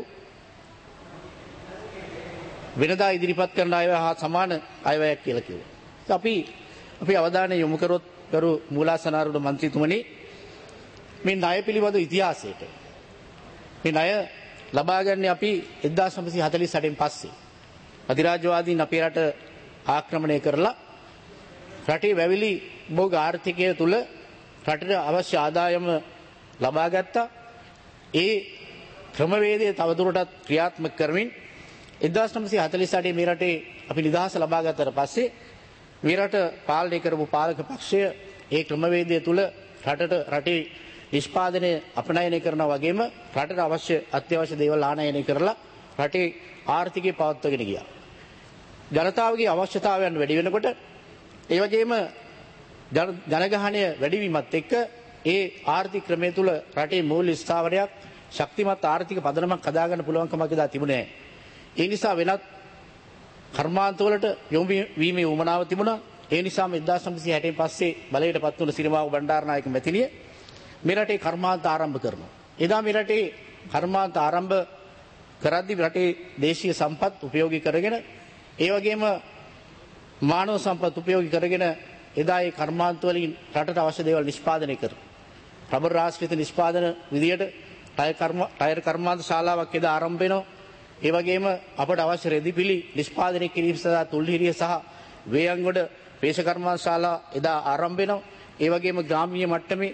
වෙනදා ඉදිරිපත් කරන අයවැය හා සමාන අයවැයක් කියලා කිව්වා. අපි අපි අවධානය යොමු කරොත් ගරු මූලාසනාරූඪ මන්ත්‍රීතුමනි මේ ණය පිළිබඳ ඉතිහාසයට මේ ණය ලබා ගන්න අපි එක්දාස් නවසිය හතළිස් අටෙන් පස්සේ අධිරාජ්‍යවාදීන් අපේ රට ආක්‍රමණය කරලා රටේ වැවිලි භෝග ආර්ථිකය තුල රටට අවශ්‍ය ආදායම ලබා ගත්තා. ඒ ක්‍රමවේදය තවදුරටත් ක්‍රියාත්මක කරමින් එක්දාස් නවසිය හතළිස් අටේ මේ රටේ අපි නිදහස ලබා ගත්තට පස්සේ මේ රට පාලනය කරපු පාලක පක්ෂය ඒ ක්‍රමවේදය තුල රටට රටේ නිෂ්පාදනය අපනයනය කරනවා වගේම රටට අවශ්‍ය අත්‍යවශ්‍ය දේවල් ආනයනය කරලා රටේ ආර්ථිකය පවත්වාගෙන ගියා. ජනතාවගේ අවශ්‍යතාවයන් වැඩි වෙනකොට ඒ වගේම ජනගහනය වැඩිවීමත් එක්ක ඒ ආර්ථික ක්‍රමය තුල රටේ මූල්‍ය ස්ථාවරයක් ශක්තිමත් ආර්ථික පදනමක් හදාගන්න පුළුවන්කමක් එදා තිබුණේ නැහැ. ඒ නිසා වෙනත් කර්මාන්තවලට යොමු වීමේ උවමනාව තිබුණා. ඒ නිසාම එක්දාස් නවසිය හැටෙන් පස්සේ බලයට පත් වුණ සිරිමාවෝ බණ්ඩාරනායක මැතිණිය මේ රටේ කර්මාන්ත ආරම්භ කරනවා. එදා මේ රටේ කර්මාන්ත ආරම්භ කරද්දී රටේ දේශීය සම්පත් උපයෝගී කරගෙන ඒ වගේම මානව සම්පත් උපයෝගී කරගෙන එදා ඒ කර්මාන්ත වලින් රටට අවශ්‍ය දේවල් නිෂ්පාදනය කරනවා. රබර් ආශ්‍රිත නිෂ්පාදන විදියට ටයර් කර්ම ටයර් කර්මාන්ත ශාලාවක් එදා ආරම්භ වෙනවා. ඒ වගේම අපට අවශ්‍ය රෙදිපිලි නිෂ්පාදනය කිරීම සඳහා තුල්හිරිය සහ වේයන්ගොඩ පේෂ කර්මාන්ත ශාලා එදා ආරම්භ වෙනවා. ඒ වගේම ග්‍රාමීය මට්ටමේ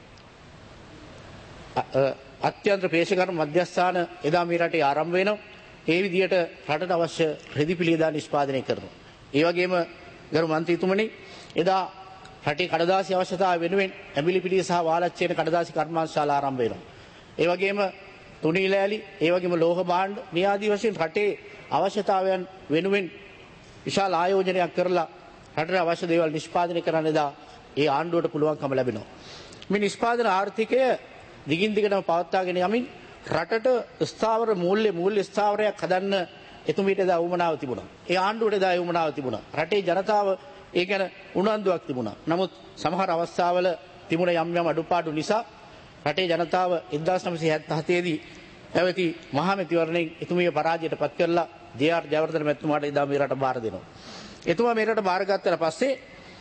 අත්‍යන්ත පේෂකර්ම මධ්‍යස්ථාන එදා මේ රටේ ආරම්භ වෙනවා. ඒ විදියට රටට අවශ්‍ය රෙදිපිලි එදා නිෂ්පාදනය කරනවා. ඒ වගේම ගරු මන්ත්‍රීතුමනි එදා රටේ කඩදාසි අවශ්‍යතාවය වෙනුවෙන් ඇඹිලි පිටිය සහ වාලච්චේන කඩදාසි කර්මාන්ත ශාලා ආරම්භ වෙනවා. ඒ වගේම තුනීලෑලි ඒ වගේම ලෝහ භාණ්ඩ මේ ආදී වශයෙන් රටේ අවශ්‍යතාවයන් වෙනුවෙන් විශාල ආයෝජනයක් කරලා රටට අවශ්‍ය දේවල් නිෂ්පාදනය කරන්න එදා ඒ ආණ්ඩුවට පුළුවන්කම ලැබෙනවා. මේ නිෂ්පාදන ආර්ථිකය දිගින් දිගටම පවත්වාගෙන යමින් රටට ස්ථාවර මූල්‍ය මූල්‍ය ස්ථාවරයක් හදන්න එතුමීට එදා උවමනාව තිබුණා. ඒ ආණ්ඩුවට එදා උවමනාව තිබුණා. රටේ ජනතාව ඒ ගැන උනන්දුවක් තිබුණා. නමුත් සමහර අවස්ථාවල තිබුණ යම් යම් අඩුපාඩු නිසා රටේ ජනතාව එක්දාස් නවසිය හැත්තෑ දී පැවති මහා මැතිවරණයෙන් එතුමිය පරාජයට පත් කරලා ජේ ආර් ජයවර්ධන මැතිතුමාට එදා මේ රට බාර දෙනවා. එතුමා මේ රට බාරගත්තට පස්සේ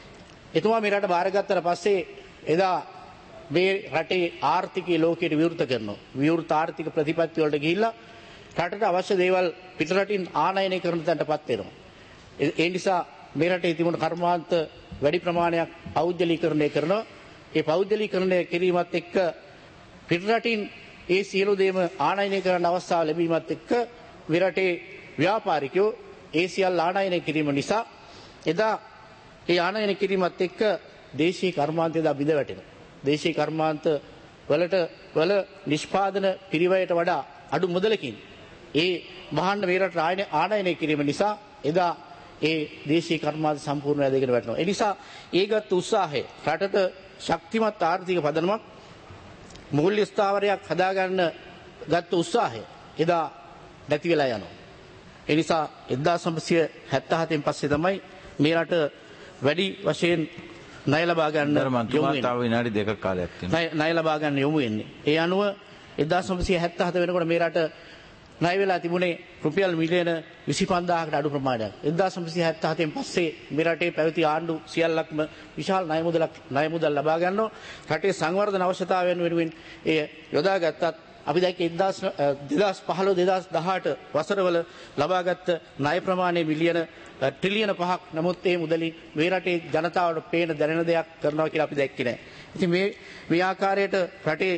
එතුමා මේ රට බාරගත්තට පස්සේ එදා මේ රටේ ආර්ථිකයේ ලෝකයට විවෘත කරනවා. විවෘත ආර්ථික ප්‍රතිපත්ති වලට ගිහිල්ලා රටට අවශ්‍ය දේවල් පිටරටින් ආනයනය කරන තැනටපත් වෙනවා. ඒ නිසා මේ රටේ තිබුණු කර්මාන්ත වැඩි ප්‍රමාණයක් පෞද්ගලීකරණය කරනවා. ඒ පෞද්ගලීකරණය කිරීමත් එක්ක පිටරටින් ඒ සියලු දේම ආනයනය කරන්න අවස්ථාව ලැබීමත් එක්ක මේ රටේ ව්‍යාපාරිකයෝ ඒ සියල්ල ආනයනය කිරීම නිසා එදා ඒ ආනයනය කිරීමත් එක්ක දේශීය කර්මාන්තය එදා බිඳ වැටෙනවා. දේශීය කර්මාන්ත වලට වල නිෂ්පාදන පිරිවැයට වඩා අඩු මුදලකින් ඒ භාණ්ඩ මේ රට ආනයනය කිරීම නිසා එදා ඒ දේශීය කර්මාන්ත සම්පූර්ණ වැදගෙන වැටෙනවා. ඒ නිසා ඒගත් උත්සාහය රටට ශක්තිමත් ආර්ථික පදනමක් මූල්‍ය ස්ථාවරයක් හදාගන්න ගත්ත උත්සාහය එදා නැති වෙලා යනවා. ඒ නිසා එක්දාස් නවසිය හැත්තෑ හතෙන් පස්සේ තමයි මේ රට වැඩි වශයෙන් ණය ලබා ගන්න යොමු වෙන්නේ. තව විනාඩි දෙකක කාලයක් තියෙනවා. ණය ලබා ගන්න යොමු වෙන්නේ. ඒ අනුව එක්දාස් නවසිය හැත්තෑ හත වෙනකොට මේ රට ණය වෙලා තිබුණේ රුපියල් මිලියන විසිපන්දාහකට අඩු ප්‍රමාණයක්. එක්දාස් නවසිය හැත්තෑ හතෙන් පස්සේ මේ රටේ පැවති ආණ්ඩු සියල්ලක්ම විශාල ණය මුදලක් ණය මුදල් ලබා ගන්නවා. රටේ සංවර්ධන අවශ්‍යතාවයන් වෙනුවෙන් එය යොදාගත්තත් අපි දැක්කේ දෙදාස් පහළොව දෙදාස් දහඅට වසරවල ලබාගත් ණය ප්‍රමාණය මිලියන ට්‍රිලියන පහක්. නමුත් ඒ මුදලින් මේ රටේ ජනතාවට පේන දැනෙන දෙයක් කරනවා කියලා අපි දැක්කේ නැහැ. ඉතින් මේ මේ ආකාරයට රටේ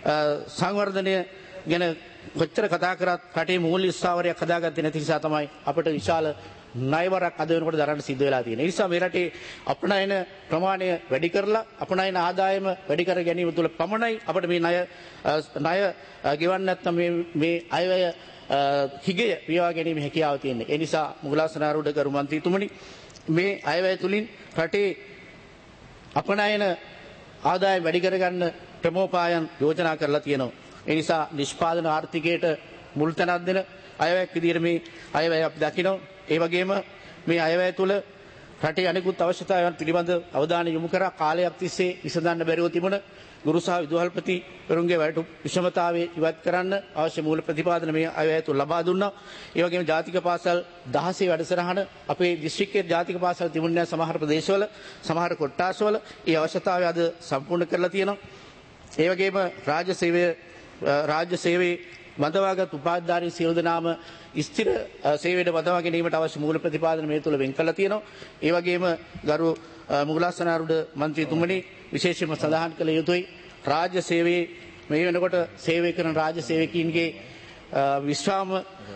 සංවර්ධනය ගැන කොච්චර කතා කරත් රටේ මූල්‍ය ස්ථාවරයක් හදාගත්තේ නැති නිසා තමයි අපිට විශාල ණයවරක් අද වෙනකොට දරන්න සිද්ධ වෙලා තියෙනවා. ඒ නිසා මේ රටේ අපනයන ප්‍රමාණය වැඩි කරලා අපනයන ආදායම වැඩි කර ගැනීම තුළ පමණයි අපිට මේ ණය ණය ගෙවන්න නැත්නම් මේ මේ අයවැය හිගය පියවා ගැනීම හැකියාව තියෙන්නේ. ඒ නිසා මුගලාසනාරූඪ ගරු මන්ත්‍රීතුමනි මේ අයවැය තුලින් රටේ අපනයන ආදායම වැඩි කරගන්න ක්‍රමෝපායන් යෝජනා කරලා තියෙනවා. ඒ නිසා නිෂ්පාදන ආර්ථිකයට මුල් තැනක් දෙන අයවැයක් විදිහට මේ අයවැය අපි දකිනවා. ඒ වගේම මේ අයවැය තුළ රටේ අනෙකුත් අවශ්‍යතාවයන් පිළිබඳ අවධානය යොමු කර කාලයක් තිස්සේ විසඳන්න බැරිව තිබුණ ගුරු සහ විදුහල්පතිවරුන්ගේ වැටුප් විෂමතාවය ඉවත් කරන්න අවශ්‍ය මූල ප්‍රතිපාදන මේ අයවැය තුළ ලබා දුන්නා. ඒ වගේම ජාතික පාසල් දහසේ වැඩසටහන අපේ දිස්ත්‍රික්කයේ ජාතික පාසල් තිබුණේ නැහැ සමහර ප්‍රදේශවල සමහර කොට්ටාස්වල. ඒ අවශ්‍යතාවය අද සම්පූර්ණ කරලා තියෙනවා. ඒ වගේම රාජ්‍ය සේවය රාජ්‍ය සේවයේ බඳවාගත් උපාධිධාරී සියලු දෙනාම ස්ථිර සේවයට බඳවා ගැනීමට අවශ්‍ය මූල ප්‍රතිපාදන මේ තුළ වෙන් කරලා තියෙනවා. ඒ වගේම ගරු මුගලාසනාරූඪ මන්ත්‍රීතුමනි විශේෂයෙන්ම සඳහන් කළ යුතුයි රාජ්‍ය සේවයේ මේ වෙනකොට සේවය කරන රාජ්‍ය සේවකීන්ගේ විශ්‍රාම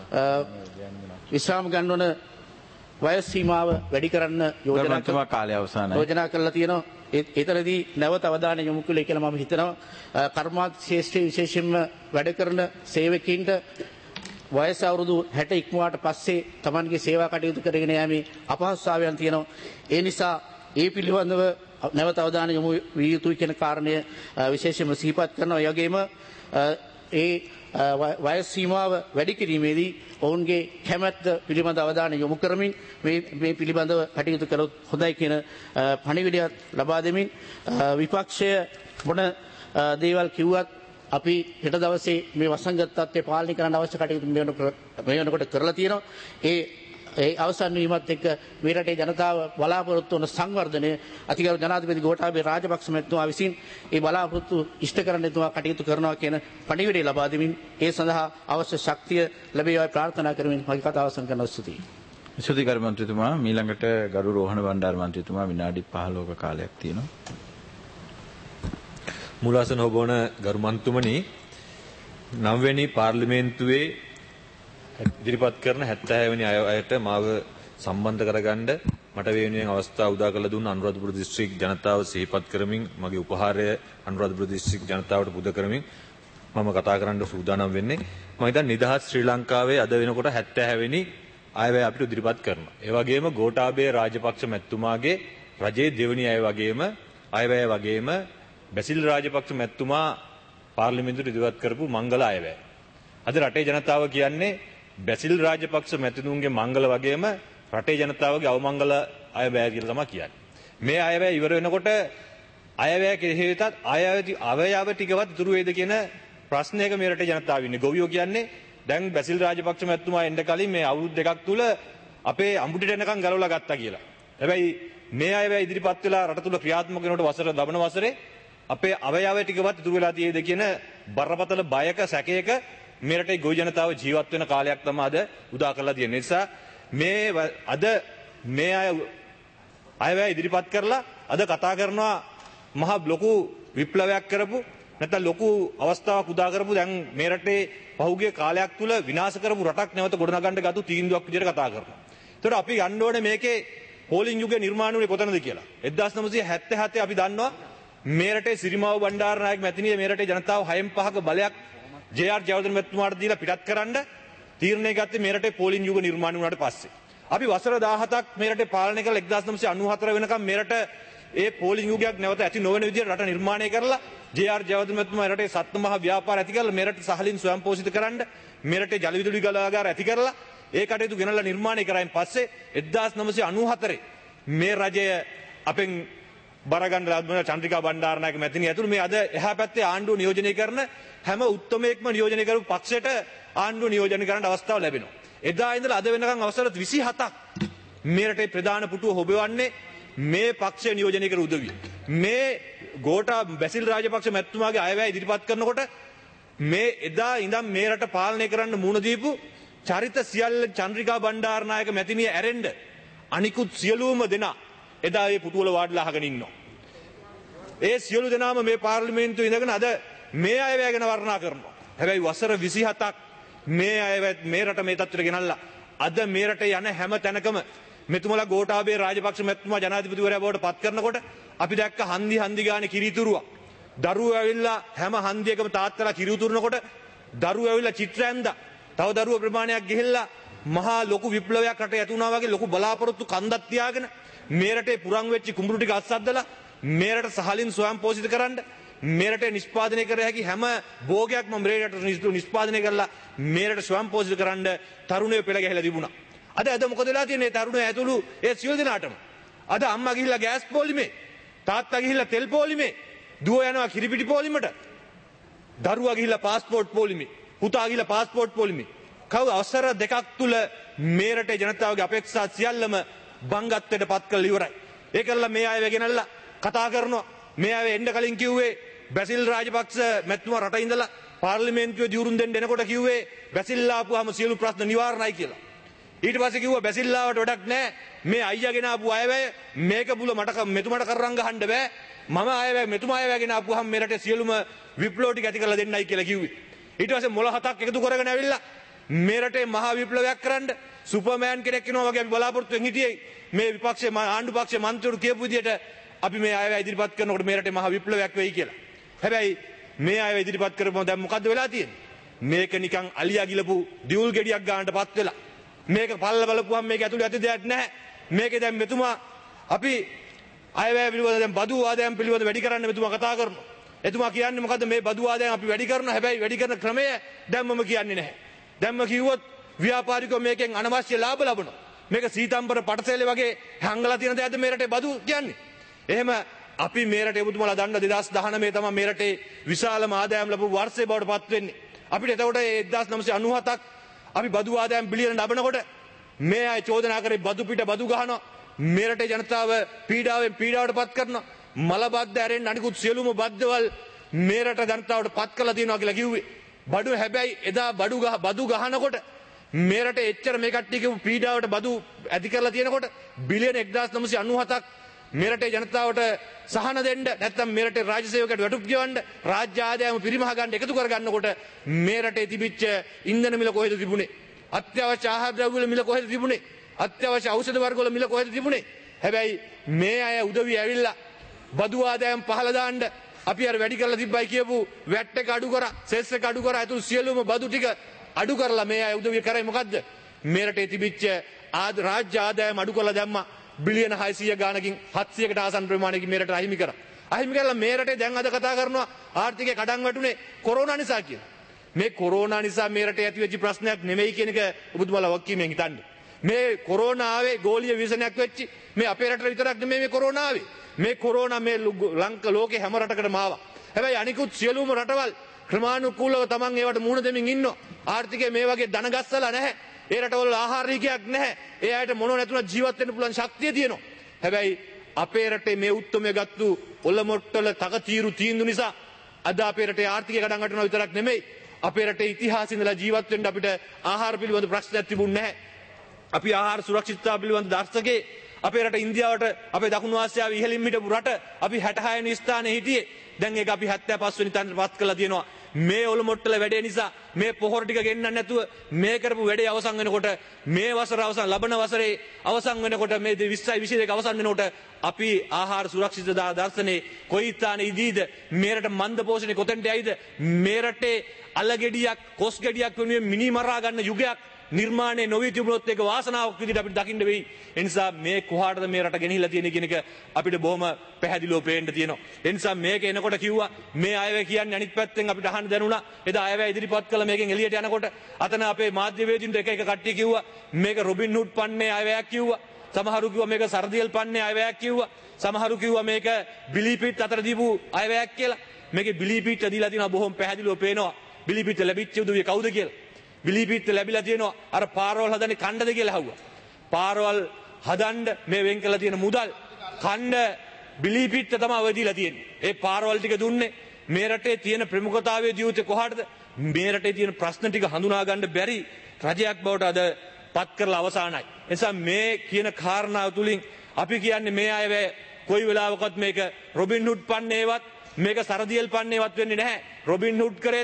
විශ්‍රාම ගන්නවන වයස් සීමාව වැඩි කරන්න යෝජනා කාලය අවසానයි යෝජනා කරලා තියෙනවා. ඒතරදී නැවත අවධානය යොමු කළේ කියලා මම හිතනවා. කර්මාන්ත ශාස්ත්‍රයේ විශේෂයෙන්ම වැඩ කරන සේවකීන්ට වයස අවුරුදු හැට ඉක්මුවාට පස්සේ Tamanගේ සේවා කටයුතු කරගෙන යෑමේ අපහසුතාවයන් තියෙනවා. ඒ නිසා ඒ පිළිබඳව නැවත අවධානය යොමු විය යුතුයි කියන කාරණය විශේෂයෙන්ම සිහිපත් කරනවා. ඒ වගේම ඒ වයස් සීමාව වැඩි කිරීමේදී ඔවුන්ගේ කැමැත්ත පිළිබඳ අවධානය යොමු කරමින් මේ මේ පිළිබඳව කටයුතු කළොත් හොඳයි කියන පණිවිඩයක් ලබා දෙමින් විපක්ෂය මොන දේවල් කිව්වත් අපි හෙට දවසේ මේ වසංගත තත්ත්වය පාලනය කරන්න අවශ්‍ය කටයුතු මේ වෙනකොට කරලා තියෙනවා. ඒ ඒ අවසන් වීමත් එක්ක මේ රටේ ජනතාව බලාපොරොත්තු වන සංවර්ධනය අතිගරු ජනාධිපති ගෝඨාභය රාජපක්ෂ මැතිතුමා විසින් ඒ බලාපොරොත්තු ඉෂ්ට කරන්න එතුමා කටයුතු කරනවා කියන පණිවිඩය ලබා දෙමින් ඒ සඳහා අවශ්‍ය ශක්තිය ලැබේවායි ප්‍රාර්ථනා කරමින් මගේ කතාව අවසන් කරනවා. ස්තුතියි. ස්තුතියි ගරු මන්ත්‍රීතුමා. ඊළඟට ගරු රෝහණ බණ්ඩාර මන්ත්‍රීතුමා විනාඩි පහළොවක කාලයක් තියෙනවා. මුලාසන හොබෝන ගරු මන්තුමනි නවවෙනි පාර්ලිමේන්තුවේ ඉදිරිපත් කරන හැත්තෑ වෙනි අයට මාව සම්බන්ධ කරගන්න මට වෙනුවෙන් අවස්ථාව උදා කළ දුන්න අනුරාධපුර දිස්ත්‍රික් ජනතාව සිහිපත් කරමින් මගේ උපහාරය අනුරාධපුර දිස්ත්‍රික් ජනතාවට පුද කරමින් මම කතා කරන්න සූදානම් වෙන්නේ. මම හිතන්නේ නිදහස් ශ්‍රී ලංකාවේ අද වෙනකොට හැත්තෑ වෙනි අයවැය අපිට ඉදිරිපත් කරනවා. ඒ වගේම ගෝඨාභය රාජපක්ෂ මැතිතුමාගේ රජයේ දෙවෙනි අය වගේම අයවැය වගේම බැසිල් රාජපක්ෂ මැතිතුමා පාර්ලිමේන්තුවට ඉදිරිපත් කරපු මංගල අයවැය. අද රටේ ජනතාව කියන්නේ බැසිල් රාජපක්ෂ මැතිතුන්ගේ මංගල වගේම රටේ ජනතාවගේ අවමංගල අයවැය කියලා තමයි කියන්නේ. මේ අයවැය ඉවර වෙනකොට අයවැය කෙරෙහිවත් අයවැය අවයව ටිකවත් ඉතුරු වේද කියන ප්‍රශ්නයක මේ රටේ ජනතාව ඉන්නේ. ගොවියෝ කියන්නේ දැන් බැසිල් රාජපක්ෂ මැතිතුමා එන්න කලින් මේ අවුරුදු දෙකක් තුල අපේ අඹුටට එනකන් ගලවලා ගත්තා කියලා. හැබැයි මේ අයවැය ඉදිරිපත් වෙලා රට තුල ක්‍රියාත්මක වෙනකොට වසර ලබන වසරේ අපේ අවයව ටිකවත් ඉතුරු වෙලා තියෙද කියන බරපතල බයක සැකයක මේ රටේ ගොවි ජනතාව ජීවත් වෙන කාලයක් තමයි අද උදා කරලා තියෙන්නේ. නිසා මේ අද මේ අය අයවැය ඉදිරිපත් කරලා අද කතා කරනවා මහ ලොකු විප්ලවයක් කරපු නැත්නම් ලොකු අවස්ථාවක් උදා කරපු දැන් මේ රටේ පහුගිය කාලයක් තුල විනාශ කරපු රටක් නැවත ගොඩනගන්න ගත්තු තීන්දුවක් විදිහට කතා කරනවා. ඒතකොට අපි ගන්න ඕනේ මේකේ පෝලිං යුගයේ නිර්මාණය වුණේ කොතනද කියලා. එක්දාස් නවසිය හැත්තෑ හතේ අපි දන්නවා මේ රටේ සිරිමාව බණ්ඩාරනායක මැතිණිය මේ රටේ ජනතාව හයෙන් පහක බලයක් ජේ ආර් ජයවර්ධන මැතිතුමාට දීලා පිටත් කරන්න තීරණය ගත්තේ මේ රටේ පෝලිං යුග නිර්මාණය වුණාට පස්සේ. අපි වසර දාහතක් මේ රටේ පාලනය කරලා එක්දාස් නවසිය අනූහතර වෙනකම් මේ රට ඒ පෝලිං යුගයක් නැවත ඇති නොවන විදිහට රට නිර්මාණය කරලා ජේ ආර් ජයවර්ධන මැතිතුමා රටේ සත්ත්ව මහා ව්‍යාපාර ඇති කරලා මේ රට සහලින් ස්වයංපෝෂිත කරන්න මේ රටේ ජල විදුලි ගලාගාර ඇති කරලා ඒ කටයුතු ගෙනල්ලා නිර්මාණය කරායින් පස්සේ එක්දාස් නවසිය අනූහතරේ මේ රජය අපෙන් බරගන්න ලැබුණ චන්ද්‍රිකා බණ්ඩාරනායක මැතිණිය ඇතුළු මේ අද එහා පැත්තේ ආණ්ඩුව නියෝජනය කරන හැම උත්තමයෙක්ම නියෝජනය කරපු පක්ෂයට ආණ්ඩුව නියෝජනය කරන්න අවස්ථාව ලැබෙනවා. එදා ඉඳලා අද වෙනකන් අවසර විසි හතක් මේ රටේ ප්‍රධාන පුටුව හොබවන්නේ මේ පක්ෂය නියෝජනය කර උදවිය. මේ ගෝඨා බැසිල් රාජපක්ෂ මැතිතුමාගේ අයවැය ඉදිරිපත් කරනකොට මේ එදා ඉඳන් මේ රට පාලනය කරන්න මුණ දීපු චරිත සියල්ල චන්ද්‍රිකා බණ්ඩාරනායක මැතිණිය ඇරෙන්න අනිකුත් සියලුම දෙනා එදා ඒ පුටුවල වාඩිලා අහගෙන ඉන්නවා. ඒ සියලු දෙනාම මේ පාර්ලිමේන්තුවේ ඉඳගෙන අද මේ අයවැය ගැන වර්ණනා කරනවා. හැබැයි වසර විසි හතක් මේ අයවැය මේ රට මේ තත්ත්වයට ගෙනල්ලා අද මේ රටේ යන හැම තැනකම මෙතුමලා ගෝඨාභය රාජපක්ෂ මැතිතුමා ජනාධිපතිවරයා බවට පත් කරනකොට අපි දැක්ක හන්දි හන්දි ගානේ කිරිතුරුවා. දරුවෝ ඇවිල්ලා හැම හන්දියකම තාත්තලා කිරිතුරුනකොට දරුවෝ ඇවිල්ලා චිත්‍ර ඇඳා. තව දරුවෝ ප්‍රමාණයක් ගිහිල්ලා මහා ලොකු විප්ලවයක් රටේ ඇති වුණා වගේ ලොකු බලාපොරොත්තු කන්දක් තියාගෙන මේ රටේ පුරන් වෙච්ච කුඹුරු ටික අස්සද්දලා මේ රට සහලින් ස්වයං පෝෂිත කරන්න මේ රටේ නිෂ්පාදනය කර හැකි හැම භෝගයක්ම මේ රටට නිෂ්පාදනය කරලා මේ රට ස්වයං පෝෂිත කරන්න තරුණයෝ පෙළ ගැහිලා තිබුණා. අද අද මොකද වෙලා තියෙන්නේ? තරුණයෝ ඇතුළු ඒ සියලු දෙනාටම අද අම්මා ගිහිල්ලා ගෑස් පොලිමේ, තාත්තා ගිහිල්ලා තෙල් පොලිමේ, දුව යනවා කිරිපිටි පොලිමට, දරුවා ගිහිල්ලා පාස්පෝර්ට් පොලිමේ, පුතා ගිහිල්ලා පාස්පෝර්ට් පොලිමේ. කව අවසර දෙකක් තුල මේ රටේ ජනතාවගේ අපේක්ෂා සියල්ලම බංගත්වයට පත් කරලා ඉවරයි. ඒකල්ලා මේ අය වෙගෙනල්ලා කතා කරනවා. මේ අය එන්න කලින් කිව්වේ බැසිල් රාජපක්ෂ මැතිතුමා රට ඉඳලා පාර්ලිමේන්තුවේ දියුරුම් දෙන්න එනකොට කිව්වේ බැසිල් ආපුවාම සියලු ප්‍රශ්න නිවාරණයි කියලා. ඊට පස්සේ කිව්වා බැසිල් ආවට වැඩක් නැහැ. මේ අයියාගෙන ආපු අයවැය මේක බුල මට මෙතුමට කරරන් ගහන්න බෑ. මම අයවැය මෙතුමා අයවැයගෙන ආපුවාම මේ රටේ සියලුම විප්ලව ටික ඇති කරලා දෙන්නයි කියලා කිව්වේ. ඊට පස්සේ මොළ හතක් එකතු කරගෙන ඇවිල්ලා මේ රටේ මහා විප්ලවයක් කරන්න සුපර්මෑන් කෙනෙක් වෙනවා වගේ අපි බලාපොරොත්තු වෙන් හිටියේ. මේ විපක්ෂයේ ආණ්ඩු පක්ෂයේ මන්ත්‍රීවරු කියපු විදිහට අපි මේ අයවැය ඉදිරිපත් කරනකොට මේ රටේ මහා විප්ලවයක් වෙයි කියලා. හැබැයි මේ අයවැය ඉදිරිපත් කරපුවම දැන් මොකද්ද වෙලා තියෙන්නේ? මේක නිකන් අලියා ගිලපු දියුල් ගෙඩියක් ගන්නටපත් වෙලා. මේක පල්ල බලපුවම මේක ඇතුළේ ඇති දෙයක් නැහැ. මේකේ දැන් මෙතුමා අපි අයවැය පිළිබඳ දැන් බදු ආදායම් පිළිබඳ වැඩි කරන්න මෙතුමා කතා කරනවා. එතුමා කියන්නේ මොකද්ද? මේ බදු ආදායම් අපි වැඩි කරනවා. හැබැයි වැඩි කරන ක්‍රමය දැන් මම කියන්නේ නැහැ. දැන් මම කිව්වොත් ව්‍යාපාරිකයෝ මේකෙන් අනවශ්‍ය ලාභ ලබනවා. මේක සීතම්බර පටසැලේ වගේ හංගලා තියෙන දෙයක්ද මේ රටේ බදු කියන්නේ? එහෙම අපි මේ රටේ ඔබතුමාලා දන්න දෙදාස් දහනවය තමයි මේ රටේ විශාලම ආදායම් ලැබු වර්ෂය බවට පත් වෙන්නේ. අපිට එතකොට එක්දාස් නවසිය අනූහතක් අපි බදු ආදායම් බිලියන ලබනකොට මේ අය චෝදනා කරේ බදු පිට බදු ගහනවා. මේ රටේ ජනතාව පීඩාවෙන් පීඩාවට පත් කරනවා. මල බද්ද ඇරෙන්න අනිකුත් සියලුම බද්දවල් මේ රට ජනතාවට පත් කරලා තියෙනවා කියලා කිව්වේ. බඩු හැබැයි එදා බඩු ගහ බදු ගහනකොට මේ රටේ එච්චර මේ කට්ටිය කියපු පීඩාවට බදු ඇති කරලා තියෙනකොට බිලියන එක්දාස් නවසිය අනූහතක් මේ රටේ ජනතාවට සහන දෙන්න නැත්නම් මේ රටේ රාජ්‍ය සේවකයට වැටුප් ගෙවන්න රාජ්‍ය ආදායම පිරිමහ ගන්න එකතු කර ගන්නකොට මේ රටේ තිබිච්ච ඉන්ධන මිල කොහෙද තිබුණේ? අත්‍යවශ්‍ය ආහාර ද්‍රව්‍ය වල මිල කොහෙද තිබුණේ? අත්‍යවශ්‍ය ඖෂධ වර්ග වල මිල කොහෙද තිබුණේ? හැබැයි මේ අය උදවිය ඇවිල්ලා බදු ආදායම් පහළ දාන්න අපි අර වැඩි කරලා තිබ්බයි කියපු වැට් එක අඩු කරා, සෙස් එක අඩු කරා, අතුළු සියලුම බදු ටික අඩු කරලා මේ අය උදවිය කරේ මොකද්ද? මේ රටේ තිබිච්ච රාජ්‍ය ආදායම් අඩු කරලා දැම්මා. බිලියන හයසිය ගානකින් හත්සියකට ආසන්න ප්‍රමාණයකින් මේ රට අහිමි කරා. අහිමි කරලා මේ රටේ දැන් අද කතා කරනවා ආර්ථිකය කඩන් වැටුනේ කොරෝනා නිසා කියලා. මේ කොරෝනා නිසා මේ රටේ ඇති වෙච්ච ප්‍රශ්නයක් නෙමෙයි කියන එක ඔබතුමාලා වක්කීමෙන් හිතන්නේ. මේ කොරෝනා ආවේ ගෝලීය විෂණයක් වෙච්චි මේ අපේ රටේ විතරක් නෙමෙයි මේ කොරෝනා ආවේ. මේ කොරෝනා මේ ලංකා ලෝකේ හැම රටකටම ආවා. හැබැයි අනිකුත් සියලුම රටවල් ක්‍රමානුකූලව තමන් ඒවට මුහුණ දෙමින් ඉන්නවා. ආර්ථිකය මේ වගේ ධන ගස්සලා නැහැ. ඒ රටවල ආහාර රීකයක් නැහැ. ඒ අයට මොනව නැතුණත් ජීවත් වෙන්න පුළුවන් ශක්තිය තියෙනවා. හැබැයි අපේ රටේ මේ උත්තරමය ගත්තු ඔලොමොට්ටල තකතිරු තීන්දුව නිසා අද අපේ රටේ ආර්ථිකය ගඩන් ගන්නවා විතරක් නෙමෙයි. අපේ රටේ ඉතිහාසයේ ඉඳලා ජීවත් වෙන්න අපිට ආහාර පිළිබඳ ප්‍රශ්නයක් තිබුණේ නැහැ. අපි ආහාර සුරක්ෂිතතාව පිළිබඳ දර්ශකේ අපේ රට ඉන්දියාවට අපේ දකුණු ආසියාවේ ඉහළින් හිටපු රට අපි හැටහය වෙනි ස්ථානයේ හිටියේ. දැන් ඒක අපි හැත්තෑ පස් වෙනි තැනට පත් කරලා තියෙනවා. මේ ඔලොමොට්ටල වැඩේ නිසා මේ පොහොර ටික ගෙන්නන්න නැතුව මේ කරපු වැඩේ අවසන් වෙනකොට මේ වසර අවසන් ලබන වසරේ අවසන් වෙනකොට මේ විස්සයි විසි දෙක අවසන් වෙනකොට අපි ආහාර සුරක්ෂිතතා දර්ශනේ කොයි ස්ථානෙ ඉදීද? මේ රට මන්ද පෝෂණය කොතෙන්ට යයිද? මේ රටේ අල ගෙඩියක් කොස් ගෙඩියක් වෙනුවෙන් මිනි මරා ගන්න යුගයක් නිර්මාණය නොවී තිබුණොත් ඒක වාසනාවක් විදිහට අපිට දකින්න වෙයි. ඒ නිසා මේ කොහාටද මේ රට ගෙනහිලා තියෙන්නේ කියන එක අපිට බොහොම පැහැදිලිව පේන්න තියෙනවා. ඒ නිසා මේක එනකොට කිව්වා මේ අයවැය කියන්නේ අනිත් පැත්තෙන් අපිට අහන්න දැනුණා. එදා අයවැය ඉදිරිපත් කළ මේකෙන් එළියට යනකොට අතන අපේ මාධ්‍යවේදීන්ට එක එක කට්ටිය කිව්වා මේක රොබින් හුඩ් පන්නේ අයවැයක් කිව්වා. සමහරු කිව්වා මේක සරදියල් පන්නේ අයවැයක් කිව්වා. සමහරු කිව්වා මේක බිලිපිට අතර දීපු අයවැයක් කියලා. මේකේ බිලිපිට දීලා තියෙනවා බොහොම පැහැදිලිව පේනවා. බිලිපිට ලැබිච්ච උදවිය කවුද කියලා. බිලිපිට ලැබිලා තියෙනවා අර පාරවල් හදන්නේ කණ්ඩද කියලා අහුවා. පාරවල් හදන්න මේ වෙන් කරලා තියෙන මුදල් කණ්ඩ බිලිපිට තමයි ඔය දීලා තියෙන්නේ. ඒ පාරවල් ටික දුන්නේ මේ රටේ තියෙන ප්‍රමුඛතාවයේ දියුතේ කොහාටද? මේ රටේ තියෙන ප්‍රශ්න ටික හඳුනා ගන්න බැරි රජයක් බවට අද පත් කරලා අවසానයි. ඒ නිසා මේ කියන කාරණාව තුලින් අපි කියන්නේ මේ අය කොයි වෙලාවකත් මේක රොබින් හුඩ් පන්නේවත් මේක සරදියල් පන්නේවත් වෙන්නේ නැහැ. රොබින් හුඩ් කරේත්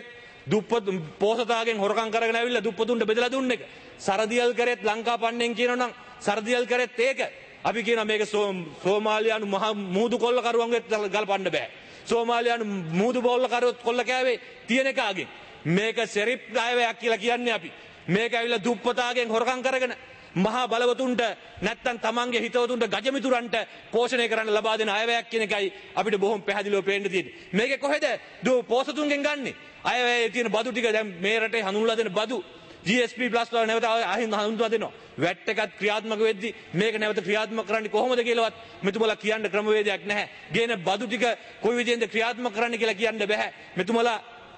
දුප්පත් පෝසතාගෙන් හොරකම් කරගෙන ඇවිල්ලා දුප්පතුන්ට බෙදලා දුන්න එක. සරදියල් කරෙත් ලංකා පන්නේන් කියනවා නම් සරදියල් කරෙත් ඒක. අපි කියනවා මේක සෝමාලියානු මහ මුහුදු කොල්ල කරුවන්ගේ ගල්පන්න බෑ. සෝමාලියානු මුහුදු බෝල්ල කරුවොත් කොල්ල කෑවේ තියෙන කාගෙන්. මේක සෙරිප් අයවැයක් කියලා කියන්නේ අපි. මේක ඇවිල්ලා දුප්පතාගෙන් හොරකම් කරගෙන මහා බලවතුන්ට නැත්තම් තමන්ගේ හිතවතුන්ට ගජමිතුරන්ට පෝෂණය කරන්න ලබා දෙන අයවැයක් කියන එකයි අපිට බොහොම පැහැදිලිව පේන්න තියෙන්නේ. මේකේ කොහෙද දෝ පෝසතුන්ගෙන් ගන්නෙ? අයවැයේ තියෙන බදු ටික දැන් මේ රටේ හඳුන්වලා දෙන බදු G S P plus වල නැවත හඳුන්වලා දෙනවා. වැට් එකත් ක්‍රියාත්මක වෙද්දි මේක නැවත ක්‍රියාත්මක කරන්නේ කොහොමද කියලාවත් මෙතුමලා කියන්න ක්‍රමවේදයක් නැහැ. ගේන බදු ටික කොයි විදිහෙන්ද ක්‍රියාත්මක කරන්න කියලා කියන්න බෑ. මෙතුමලා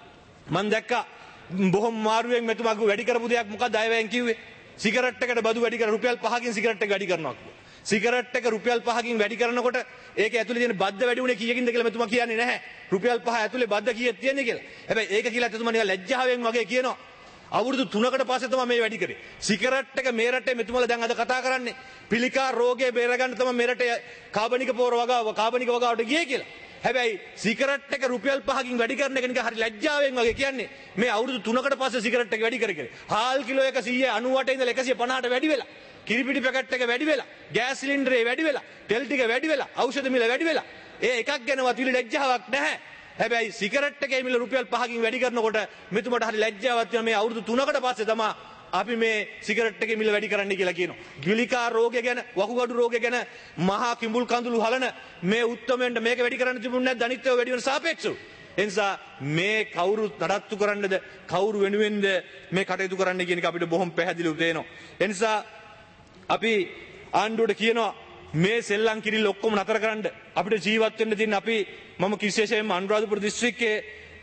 මම දැක්කා බොහොම මාරුවෙන් මෙතුමාගේ වැඩි කරපු දෙයක් මොකක්ද අයවැයෙන් කිව්වේ? සිගරට් එකට බදු වැඩි කර රුපියල් පහකින් සිගරට් එක වැඩි කරනවා කිව්වා. සිගරට් එක රුපියල් පහකින් වැඩි කරනකොට ඒක ඇතුලේ තියෙන බද්ද වැඩි උනේ කීයකින්ද කියලා මෙතුමා කියන්නේ නැහැ. රුපියල් පහ ඇතුලේ බද්ද කීයක් තියෙන්නේ කියලා. හැබැයි ඒක කියලා එතුමා නිකන් ලැජ්ජාවෙන් වගේ කියනවා. අවුරුදු තුනකට පස්සේ තමයි මේ වැඩි කරේ. සිගරට් එක මේ රටේ මෙතුමලා දැන් අද කතා කරන්නේ පිළිකා රෝගය බේරගන්න තමයි මේ රටේ කාබනික පොර වගාව කාබනික වගාවට ගියේ කියලා. හැබැයි සිගරට් එක රුපියල් පහකින් වැඩි කරන එක නිකන් හරි ලැජ්ජාවෙන් වගේ කියන්නේ මේ අවුරුදු තුනකට පස්සේ සිගරට් එක වැඩි කරේ. හාල් කිලෝ එක සීය අනූඅට ඉඳලා එකසිය පනහට වැඩි වෙලා. කිරිපිටි පැකට් එක වැඩි වෙලා. ගෑස් සිලින්ඩරේ වැඩි වෙලා. තෙල් ටික වැඩි වෙලා. ඖෂධ මිල වැඩි වෙලා. ඒ එකක් ගැනවත් විලි ලැජ්ජාවක් නැහැ. හැබැයි සිගරට් එකේ මිල රුපියල් පහකින් වැඩි කරනකොට මෙතුමට හරි ලැජ්ජාවක් තියෙනවා. මේ අවුරුදු තුනකට පස්සේ තමයි අපි මේ සිගරට් එකේ මිල වැඩි කරන්න කියලා කියනවා. ගිලිකා රෝගය ගැන, වකුගඩු රෝගය ගැන මහා කිඹුල් කඳුළු හලන මේ උත්තමෙන්ට මේක වැඩි කරන්න තිබුණේ නැද්ද අනිත් ඒවා වැඩි වෙන සාපේක්ෂව? ඒ නිසා මේ කවුරු නඩත්තු කරන්නද කවුරු වෙනුවෙන්ද මේ කටයුතු කරන්න කියන එක අපිට බොහොම පැහැදිලිව තේනවා. ඒ නිසා අපි ආණ්ඩුවට කියනවා මේ සෙල්ලම් කිරිල්ල ඔක්කොම නතර කරන්න. අපිට ජීවත් වෙන්න තියෙන අපි මම විශේෂයෙන්ම අනුරාධපුර දිස්ත්‍රික්කයේ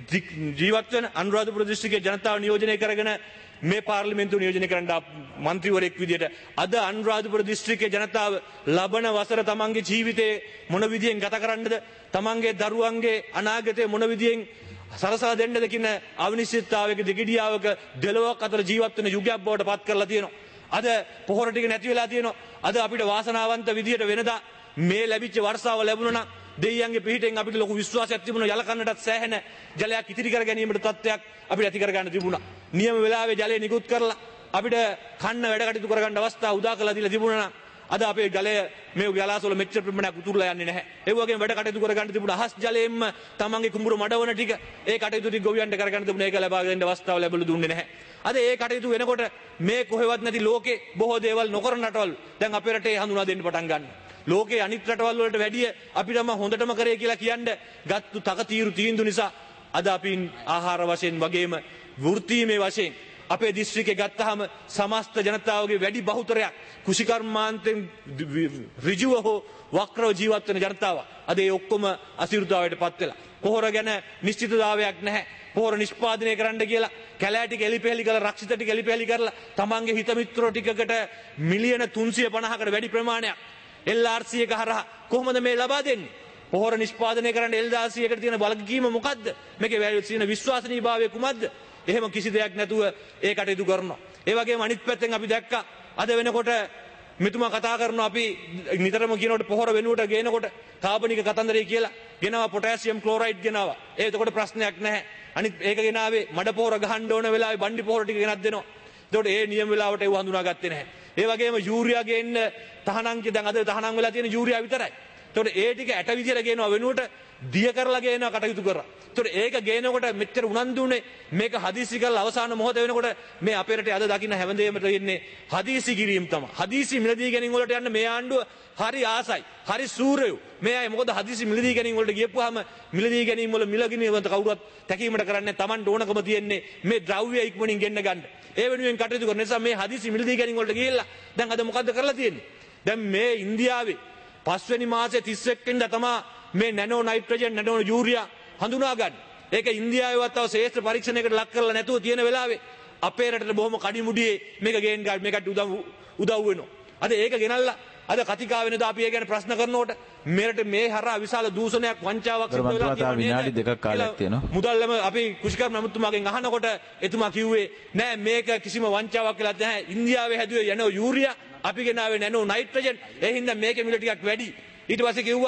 ජීවත් වෙන අනුරාධපුර දිස්ත්‍රික්කයේ ජනතාව නියෝජනය කරගෙන මේ පාර්ලිමේන්තුව නියෝජනය කරන්න මන්ත්‍රීවරයෙක් විදියට අද අනුරාධපුර දිස්ත්‍රික්කයේ ජනතාව ලබන වසර තමන්ගේ ජීවිතේ මොන විදියෙන් ගත කරන්නද තමන්ගේ දරුවන්ගේ අනාගතය මොන විදියෙන් සලසලා දෙන්නද කියන අවිනිශ්චිතතාවයක දෙගිඩියාවක දෙලොවක් අතර ජීවත් වෙන යුගයක් බවට පත් කරලා තියෙනවා. අද පොහොර ටික නැති වෙලා තියෙනවා. අද අපිට වාසනාවන්ත විදියට වෙනදා මේ ලැබිච්ච වර්ෂාව ලැබුණා නම් දෙයියන්ගේ පිහිටෙන් අපිට ලොකු විශ්වාසයක් තිබුණා. යල කන්නටත් සෑහෙන ජලයක් ඉතිරි කර ගැනීමට තත්ත්වයක් අපිට ඇති කර ගන්න තිබුණා. නියම වෙලාවේ ජලය නිකුත් කරලා අපිට කන්න වැඩ කටයුතු කරගන්න අවස්ථාව උදා කරලා දීලා තිබුණා නම් අද අපේ ජලය මේ ජලාශවල මෙච්චර ප්‍රමාණයක් උතුරලා යන්නේ නැහැ. ඒ වගේම වැඩ කටයුතු කරගන්න තිබුණා අහස් ජලයෙන්ම තමන්ගේ කුඹුර මඩවන ටික ඒ කටයුතු ටික ගොවියන්ට කරගන්න තිබුණා. ඒක ලබා ගන්න අවස්ථාව ලැබෙලු දුන්නේ නැහැ. අද ඒ කටයුතු වෙනකොට මේ කොහෙවත් නැති ලෝකේ බොහෝ දේවල් නොකරන රටවල් දැන් අපේ රටේ හඳුනා දෙන්න පටන් ගන්නවා. ලෝකේ අනිත් රටවල් වලට වැඩිය අපිටම හොඳටම කරේ කියලා කියන්න ගත්තු තකතිරු තීන්දුව නිසා අද අපි ආහාර වශයෙන් වගේම වෘත්තීමේ වශයෙන් අපේ දිස්ත්‍රික්කේ ගත්තාම සමස්ත ජනතාවගේ වැඩි බහුතරයක් කුෂිකර්මාන්තෙන් ඍජුව හෝ වක්‍රව ජීවත් වෙන ජනතාව අද ඒ ඔක්කොම අසිරුතාවයට පත් වෙලා පොහොර ගැන නිශ්චිතතාවයක් නැහැ. පොහොර නිෂ්පාදනය කරන්න කියලා කැලෑ ටික එලිපෙහෙලි කරලා රක්ෂිත ටික එලිපෙහෙලි කරලා තමන්ගේ හිත මිත්‍රෝ ටිකකට මිලියන තුන්සිය පනහකට වැඩි ප්‍රමාණයක් L R C එක හරහා කොහොමද මේ ලබා දෙන්නේ? පොහොර නිෂ්පාදනය කරන්න L R C එකට තියෙන බලකීම මොකද්ද? මේකේ තියෙන විශ්වාසනීයභාවය කුමක්ද? එහෙම කිසි දෙයක් නැතුව ඒ කටයුතු කරනවා. ඒ වගේම අනිත් පැත්තෙන් අපි දැක්කා අද වෙනකොට මෙතුමා කතා කරනවා අපි නිතරම කියනකොට පොහොර වෙනුවට ගේනකොට කාබනික කතන්දරය කියලා ගෙනවා පොටෑසියම් ක්ලෝරයිඩ් ගෙනවා. ඒ එතකොට ප්‍රශ්නයක් නැහැ. අනිත් ඒක ගෙනාවේ මඩ පොහොර ගහන්න ඕන වෙලාවේ බණ්ඩි පොහොර ටික ගෙනත් දෙනවා. එතකොට ඒ නියම වෙලාවට ඒව හඳුනාගත්තේ නැහැ. ඒ වගේම යූරියා ගේන්න තහනම් කිය දැන් අද තහනම් වෙලා තියෙන යූරියා විතරයි. එතකොට ඒ ටික ඇට විදියට ගේනවා වෙනුවට දිය කරලා ගේනවා කටයුතු කරා. එතකොට ඒක ගේනකොට මෙච්චර උනන්දුනේ මේක හදිසි කරලා අවසාන මොහොත වෙනකොට මේ අපේ රටේ අද දකින්න හැමදේම තියෙන්නේ හදිසි කිරීම තමයි. හදිසි මිලදී ගැනීම වලට යන්න මේ ආණ්ඩුව හරි ආසයි. හරි සූරයෝ. මේ අය මොකද හදිසි මිලදී ගැනීම වලට ගියපුවාම මිලදී ගැනීම වල මිල ගිනීමට කවුරුත් තැකීමට කරන්නේ Tamanට ඕනකම තියෙන්නේ මේ ද්‍රව්‍ය ඉක්මනින් ගෙන්න ගන්න. ඒ වෙනුවෙන් කටයුතු කරන නිසා මේ හදිසි මිලදී ගැනීම වලට ගිහිල්ලා දැන් අද මොකද්ද කරලා තියෙන්නේ? දැන් මේ ඉන්දියාවේ පස්වෙනි මාසේ තිස් එක් වෙනිදා තමයි මේ නැනෝ නයිට්‍රජන් නැනෝ යූරියා හඳුනා ගන්න. ඒක ඉන්දියාවේවත් තව ශ්‍රේෂ්ඨ පරීක්ෂණයකට ලක් කරලා නැතුව තියෙන වෙලාවේ අපේ රටට බොහොම කඩිමුඩියේ මේක ගේන්න ගන්න මේකට උදව් උදව් වෙනවා. අද ඒක ගෙනල්ලා අද කතිකා වෙනදා අපි ඒ ගැන ප්‍රශ්න කරනකොට මෙරට මේ හරහා විශාල දූෂණයක් වංචාවක් සිදු වෙලා තියෙනවා. විනාඩි දෙකක් කාලයක් තියෙනවා. මුදල්ලම අපි කුෂිකර්ම ඇමතුමාගෙන් අහනකොට එතුමා කිව්වේ නෑ මේක කිසිම වංචාවක් කියලා නැහැ. ඉන්දියාවේ හැදුවේ යනෝ යූරියා අපි ගෙනාවේ නැනෝ නයිට්‍රජන්. ඒ හින්දා මේකේ මිල ටිකක් වැඩි. ඊට පස්සේ කිව්වා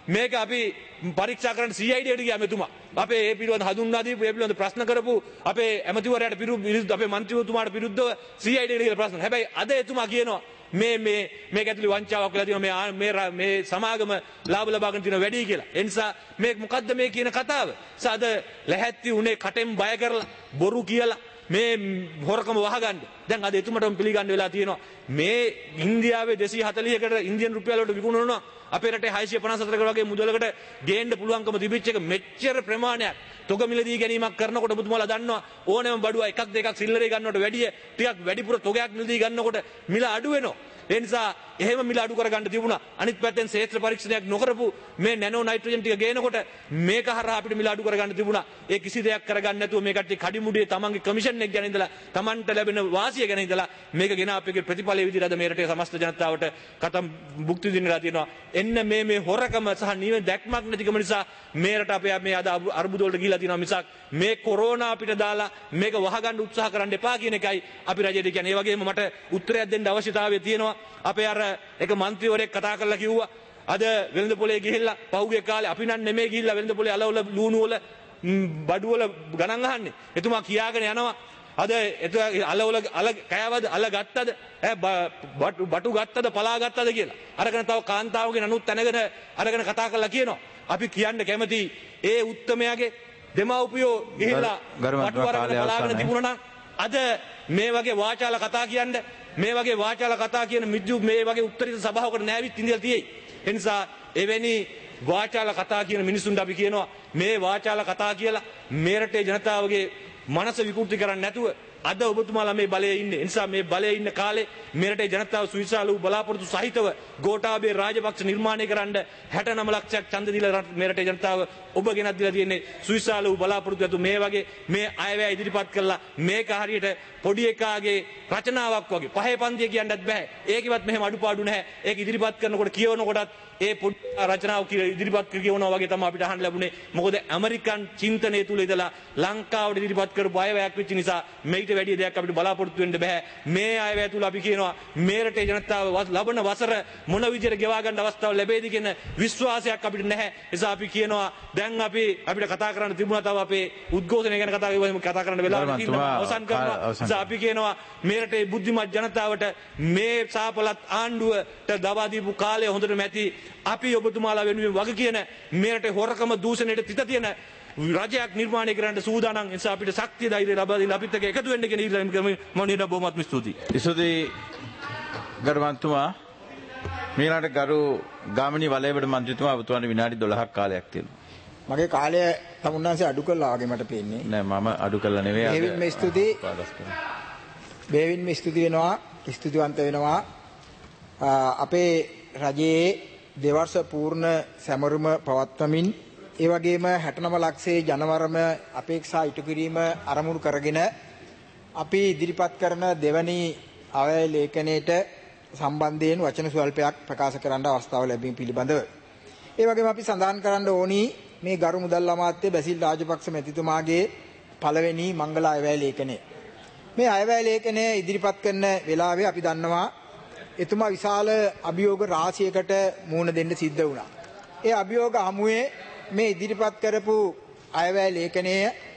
මේක අපි පරීක්ෂා කරන්න C I D එකට ගියා මෙතුමා. අපේ ඒ පිළිබඳ හඳුන්වා දීපු ඒ පිළිබඳ ප්‍රශ්න කරපු අපේ ඇමතිවරයාට විරුද්ධ අපේ මන්ත්‍රීතුමාට විරුද්ධව C I D එකට ගිහලා ප්‍රශ්න. හැබැයි අද එතුමා කියනවා මේ මේ මේක ඇතුළේ වංචාවක් වෙලා තියෙනවා මේ මේ මේ සමාගම ලාභ ලබාගෙන තියෙන වැඩි කියලා. ඒ නිසා මේ මොකද්ද මේ කියන කතාව? සාද ලැහැත්ති උනේ කටෙන් බය කරලා බොරු කියලා මේ හොරකම වහගන්න. දැන් අද එතුමටම පිළිගන්න වෙලා තියෙනවා මේ ඉන්දියාවේ දෙසිය හතළිහකට ඉන්දියන් රුපියල් වලට විකුණනවා අපේ රටේ හයසිය පනස් හතරකට වගේ මුදලකට ගේන්න පුළුවන්කම තිබිච්ච එක මෙච්චර ප්‍රමාණයක් තොග මිලදී ගැනීමක් කරනකොට ඔබතුමාලා දන්නවා ඕනෑම බඩුව එකක් දෙකක් සිල්ලරේ ගන්නවට වැඩිය ටිකක් වැඩිපුර තොගයක් මිලදී ගන්නකොට මිල අඩු වෙනවා. ඒ නිසා එහෙම මිල අඩු කරගන්න තිබුණා. අනිත් පැත්තෙන් ශේත්‍ර පරීක්ෂණයක් නොකරපු මේ නැනෝ නයිට්‍රජන් ටික ගේනකොට මේක හරහා අපිට මිල අඩු කරගන්න තිබුණා. ඒ කිසි දෙයක් කරගන්න නැතුව මේ කට්ටිය කඩිමුඩියේ තමන්ගේ කමිෂන් එක ගැන ඉඳලා තමන්ට ලැබෙන වාසිය ගැන ඉඳලා මේක ගෙන අපේ ප්‍රතිඵලයේ විදිහට අද මේ රටේ සමස්ත ජනතාවට කතම් භුක්ති විඳින්නලා තියෙනවා. එන්න මේ මේ හොරකම සහ නිවැරදි දැක්මක් නැතිකම නිසා මේ රට අපේ මේ අද අර්බුද වලට ගිහිලා තියෙනවා මිසක් මේ කොරෝනා අපිට දාලා මේක වහගන්න උත්සාහ කරන්න එපා කියන එකයි අපි රජයට කියන්නේ. ඒ වගේම මට උත්තරයක් දෙන්න අවශ්‍යතාවය තියෙනවා. අපේ අර එක මන්ත්‍රීවරයෙක් කතා කරලා කිව්වා අද වෙළඳ පොලේ ගිහිල්ලා පහුගිය කාලේ අපි නම් නෙමෙයි ගිහිල්ලා වෙළඳ පොලේ අලවල ලුණු වල බඩු වල ගණන් අහන්නේ. එතුමා කියාගෙන යනවා අද එතුමා අලවල අල කෑවද අල ගත්තද බටු ගත්තද පලා ගත්තද කියලා. අරගෙන තව කාන්තාවගේ නනුත් තැනගෙන අරගෙන කතා කරලා කියනවා අපි කියන්න කැමති ඒ උත්තමයාගේ දෙමව්පියෝ ගිහිල්ලා බටු අරගෙන පලාගෙන තිබුණා නම් අද මේ වගේ වාචාල කතා කියන්නේ මේ වගේ වාචාල කතා කියන මිද්දු මේ වගේ උත්තරීත සභාවකට නෑවිත් ඉඳලා තියෙයි. ඒ නිසා එවැනි වාචාල කතා කියන මිනිසුන්ට අපි කියනවා මේ වාචාල කතා කියලා මේ රටේ ජනතාවගේ මනස විකෘති කරන්නේ නැතුව අද ඔබතුමාලා මේ බලයේ ඉන්නේ. ඒ නිසා මේ බලයේ ඉන්න කාලේ මේ රටේ ජනතාව සුවිශාල වූ බලාපොරොත්තු සහිතව ගෝඨාභය රාජපක්ෂ නිර්මාණය කරන්න හැටනව ලක්ෂයක් ඡන්ද දීලා මේ රටේ ජනතාව ඔබ ගෙනත් දීලා තියෙන්නේ සුවිශාල වූ බලාපොරොත්තු ඇතු මේ වගේ මේ අයවැය ඉදිරිපත් කළා මේක හරියට පොඩි එකාගේ රචනාවක් වගේ පහේ පන්තිය කියන්නත් බෑ. ඒකෙවත් මෙහෙම අඩුපාඩු නැහැ. ඒක ඉදිරිපත් කරනකොට කියවනකොටත් ඒ පොඩි රචනාව ඉදිරිපත් කියවනවා වගේ තමයි අපිට අහන්න ලැබුණේ. මොකද ඇමරිකන් චින්තනයේ තුල ඉඳලා ලංකාවට ඉදිරිපත් කරපු අයවැයක් වෙච්ච නිසා මේිට වැඩි දෙයක් අපිට බලාපොරොත්තු වෙන්න බෑ. මේ අයවැය තුල අපි කියනවා මේ රටේ ජනතාව ලබන වසර මොන විදිහට ගෙවා ගන්න අවස්ථාව ලැබෙයිද කියන විශ්වාසයක් අපිට නැහැ. ඒ නිසා අපි කියනවා දැන් අපි අපිට කතා කරන්න තිබුණා තව අපේ උද්ඝෝෂණය ගැන කතා කරමු කතා කරන්න වෙලාවක් තියෙනවා අවසන් කරනවා. අපි කියනවා මේ රටේ බුද්ධිමත් ජනතාවට මේ සාපලත් ආණ්ඩුවට දවා දීපු කාලය හොඳට මැති. අපි ඔබතුමාලා වෙනුවෙන් වග කියන මේ රටේ හොරකම දූෂණයට තිත තියෙන රජයක් නිර්මාණය කරන්න සූදානම්. ඒ නිසා අපිට ශක්තිය ධෛර්යය ලබා දෙන්න අපිත් එක්ක එකතු වෙන්න කියන ඉල්ලීම කරමු. මම නිරා බොහොමත්ම ස්තුතියි. ඉසුදී ගරුමන්තුමා මීළඟට ගරු ගාමිණී වලයබඩ මන්ත්‍රීතුමා ඔබතුමාට විනාඩි දොළහක් කාලයක් තියෙනවා. මගේ කාලය තමුන්නාන්සේ අඩු කළා වගේ මට පේන්නේ. නෑ මම අඩු කළා නෙවෙයි. බෙහෙවින්ම ස්තුතියි. බෙහෙවින්ම ස්තුති වෙනවා. ස්තුතිවන්ත වෙනවා. අපේ රජයේ දෙවර්ෂ පූර්ණ සැමරුම පවත්වමින් ඒ වගේම හැටනව ලක්ෂයේ ජනවරම අපේක්ෂා ඉටු කිරීම අරමුණු කරගෙන අපි ඉදිරිපත් කරන දෙවැනි අවය ලේඛනයේට සම්බන්ධයෙන් වචන ස්වල්පයක් ප්‍රකාශ කරන්න අවස්ථාව ලැබීම පිළිබඳව. ඒ වගේම අපි සඳහන් කරන්න ඕනි මේ ගරු මුදල් අමාත්‍ය බැසිල් රාජපක්ෂ මැතිතුමාගේ පළවෙනි මංගල අයවැය ලේඛනය. මේ අයවැය ලේඛනය ඉදිරිපත් කරන වෙලාවේ අපි දන්නවා එතුමා විශාල අභියෝග රාශියකට මුහුණ දෙන්න සිද්ධ වුණා. ඒ අභියෝග හමුවේ මේ ඉදිරිපත් කරපු අයවැය ලේඛනය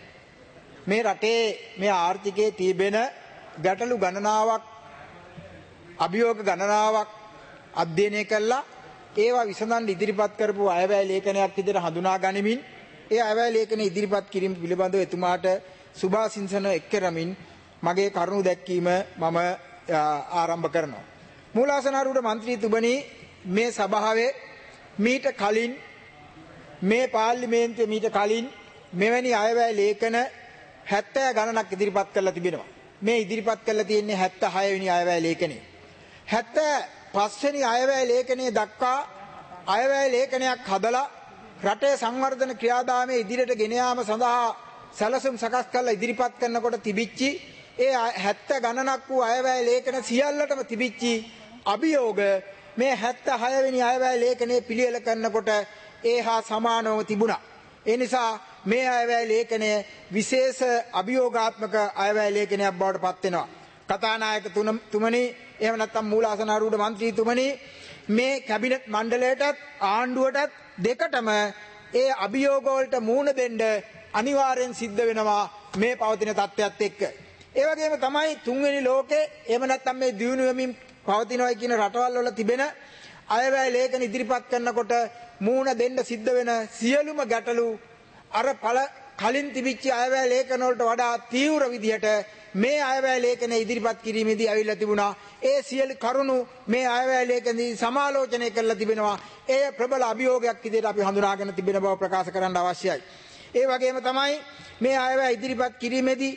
මේ රටේ මේ ආර්ථිකයේ තිබෙන ගැටලු ගණනාවක් අභියෝග ගණනාවක් අධ්‍යයනය කළා. ඒවා විසඳන්න ඉදිරිපත් කරපු අයවැය ලේඛනයක් විදිහට හඳුනා ගනිමින් ඒ අයවැය ලේඛන ඉදිරිපත් කිරීම පිළිබඳව එතුමාට සුභාසිංසන එක් කරමින් මගේ කරුණු දැක්වීම මම ආරම්භ කරනවා. මූලාසනාරූඪ මන්ත්‍රීතුමනි මේ සභාවේ මීට කලින් මේ පාර්ලිමේන්තුවේ මීට කලින් මෙවැනි අයවැය ලේඛන හැත්තෑ ගණනක් ඉදිරිපත් කරලා තිබෙනවා. මේ ඉදිරිපත් කරලා තියෙන්නේ හැත්තෑ හය වෙනි අයවැය ලේඛනේ. හැත්තෑ පහ වෙනි අයවැය ලේඛනයේ දක්වා අයවැය ලේඛනයක් හදලා රටේ සංවර්ධන ක්‍රියාදාමයේ ඉදිරියට ගෙන යාම සඳහා සැලසුම් සකස් කරලා ඉදිරිපත් කරනකොට තිබිච්චි ඒ හැත්තෑ ගණනක් වූ අයවැය ලේඛන සියල්ලටම තිබිච්චි අභියෝග මේ හැත්තෑ හය වෙනි අයවැය ලේඛනයේ පිළියෙල කරනකොට ඒ හා සමානව තිබුණා. ඒ නිසා මේ අයවැය ලේඛනය විශේෂ අභියෝගාත්මක අයවැය ලේඛනයක් බවට පත් වෙනවා. කතානායක තුමනි එහෙම නැත්නම් මූලාසනාරූඪ මන්ත්‍රීතුමනි මේ කැබිනට් මණ්ඩලයටත් ආණ්ඩුවටත් දෙකටම ඒ අභියෝග වලට මුහුණ දෙන්න අනිවාර්යෙන් සිද්ධ වෙනවා මේ පවතින තත්ත්වයක් එක්ක. ඒ වගේම තමයි තුන්වෙනි ලෝකේ එහෙම නැත්නම් මේ දියුණු වෙමින් පවතිනවා කියන රටවල් වල තිබෙන අයවැය ලේඛන ඉදිරිපත් කරනකොට මුහුණ දෙන්න සිද්ධ වෙන සියලුම ගැටලු අර පළ කලින් තිබිච්ච අයවැය ලේඛන වලට වඩා තීව්‍ර විදිහට මේ අයවැය ලේඛන ඉදිරිපත් කිරීමේදී අවිල්ලා තිබුණා. ඒ සියලු කරුණු මේ අයවැය ලේඛනදී සමාලෝචනය කරලා තිබෙනවා. ඒ ප්‍රබල අභියෝගයක් විදිහට අපි හඳුනාගෙන තිබෙන බව ප්‍රකාශ කරන්න අවශ්‍යයි. ඒ වගේම තමයි මේ අයවැය ඉදිරිපත් කිරීමේදී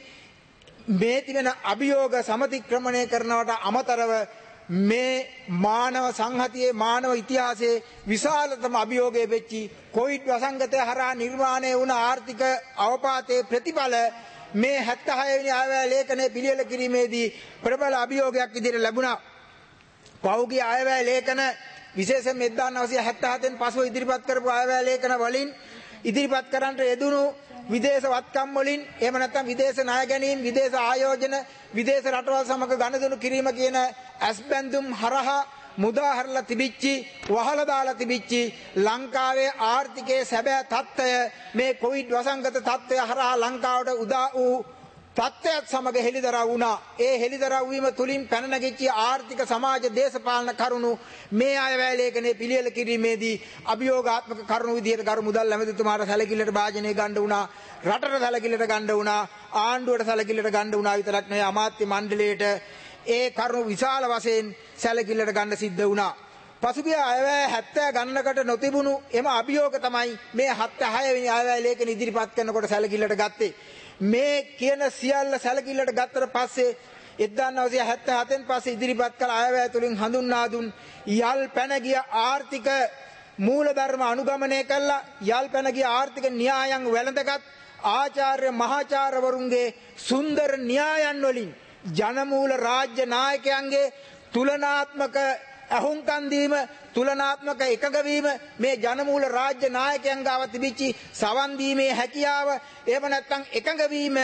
මේ තිබෙන අභියෝග සමතික්‍රමණය කරනවට අමතරව මේ මානව සංහතියේ මානව ඉතිහාසයේ විශාලතම අභියෝගයේ වෙච්චි කොවිඩ් වසංගතය හරහා නිර්මාණය වුණ ආර්ථික අවපාතයේ ප්‍රතිඵල මේ හැත්තෑ හය වෙනි අයවැය ලේඛනයේ පිළියෙල කිරීමේදී ප්‍රබල අභියෝගයක් විදිහට ලැබුණා. පෞද්ගලික අයවැය ලේඛන විශේෂයෙන් එක්දාස් නවසිය හැත්තෑ හතෙන් පසුව ඉදිරිපත් කරපු අයවැය ලේඛන වලින් ඉදිරිපත් කරන්නට යෙදුණු විදේශ වත්කම් වලින් එහෙම නැත්නම් විදේශ ණය ගැනීම විදේශ ආයෝජන විදේශ රටවල් සමග ගනුදෙනු කිරීම කියන ඇස්බැඳුම් හරහා මුදාහරලා තිබිච්චි වහලා දාලා තිබිච්චි ලංකාවේ ආර්ථිකයේ සැබෑ තත්ත්වය මේ කොවිඩ් වසංගත තත්ත්වය හරහා ලංකාවට උදා වූ තත්ත්වයක් සමග හෙළිදරව් වුණා. ඒ හෙළිදරව් වීම තුලින් පැන නැගිච්ච ආර්ථික සමාජ දේශපාලන කරුණු මේ අයවැය ලේඛනයේ පිළියෙල කිරීමේදී අභියෝගාත්මක කරුණු විදිහට ගරු මුදල් ඇමතිතුමාට සැලකිල්ලට භාජනය ගන්න වුණා. රටට සැලකිල්ලට ගන්න වුණා. ආණ්ඩුවට සැලකිල්ලට ගන්න වුණා විතරක් නෙවෙයි අමාත්‍ය මණ්ඩලයට ඒ කරුණු විශාල වශයෙන් සැලකිල්ලට ගන්න සිද්ධ වුණා. පසුගිය අයවැය හැත්තෑ ගණනකට නොතිබුණු එම අභියෝග තමයි මේ හැත්තෑ හය වෙනි අයවැය ලේඛන ඉදිරිපත් කරනකොට සැලකිල්ලට ගත්තේ. මේ කියන සියල්ල සැලකිල්ලට ගත්තට පස්සේ එක්දාස් නවසිය හැත්තෑ හතෙන් පස්සේ ඉදිරිපත් කළ අයවැය තුලින් හඳුන්වා දුන් යල් පැන ගිය ආර්ථික මූලධර්ම අනුගමනය කළා යල් පැන ගිය ආර්ථික න්‍යායන් වැළඳගත් ආචාර්ය මහාචාර්යවරුන්ගේ සුන්දර න්‍යායන් වලින් ජනමූල රාජ්‍ය නායකයන්ගේ තුලනාත්මක අහුම්කන් දීම තුලනාත්මක එකඟ වීම මේ ජනමූල රාජ්‍ය නායකයන් ගාව තිබිච්චි සවන් දීමේ හැකියාව එහෙම නැත්නම් එකඟ වීම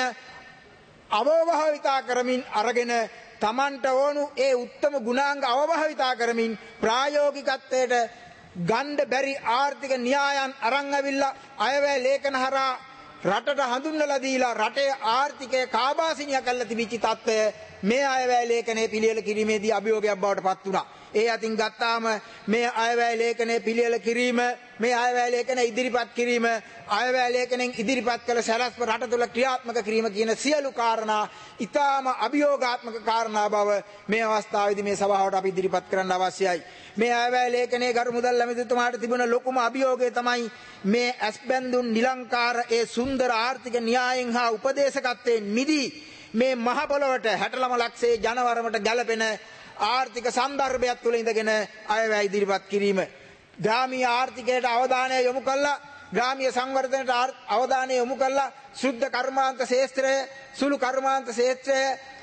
අවවහවිතා කරමින් අරගෙන Tamanට ඕනු ඒ උත්තම ගුණාංග අවවහවිතා කරමින් ප්‍රායෝගිකත්වයට ගණ්ඩ බැරි ආර්ථික න්‍යායන් අරන් අවිල්ලා අයවැය ලේඛන හරහා රටට හඳුන්වලා දීලා රටේ ආර්ථිකය කාබාසිනිය කරලා තිබිච්ච තත්ත්වය මේ අයවැය ලේඛනයේ පිළියෙල කිරීමේදී අභියෝගයක් බවට පත් වුණා. ඒ අතින් ගත්තාම මේ අයවැය ලේඛනයේ පිළියෙල කිරීම මේ අයවැය ලේඛන ඉදිරිපත් කිරීම අයවැය ලේඛනෙන් ඉදිරිපත් කළ සැලැස්ම රට තුළ ක්‍රියාත්මක කිරීම කියන සියලු කාරණා ඊටාම අභියෝගාත්මක කාරණා බව මේ අවස්ථාවේදී මේ සභාවට අපි ඉදිරිපත් කරන්න අවශ්‍යයි. මේ අයවැය ලේඛනයේ ගරු මුදල් ඇමතිතුමාට තිබුණ ලොකුම අභියෝගය තමයි මේ ඇස්බැඳුන් නිලංකාර ඒ සුන්දර ආර්ථික න්‍යායෙන් හා උපදේශකත්වයෙන් මිදී මේ මහ පොළොවට හැටළම ලක්ෂයේ ජනවරමට ගැලපෙන ආර්ථික සන්දර්භයක් තුළ ඉඳගෙන අයවැය ඉදිරිපත් කිරීම ග්‍රාමීය ආර්ථිකයට අවධානය යොමු කළා ග්‍රාමීය සංවර්ධනයට අවධානය යොමු කළා ශුද්ධ කර්මාන්ත ශාස්ත්‍රය සුළු කර්මාන්ත ශාස්ත්‍රය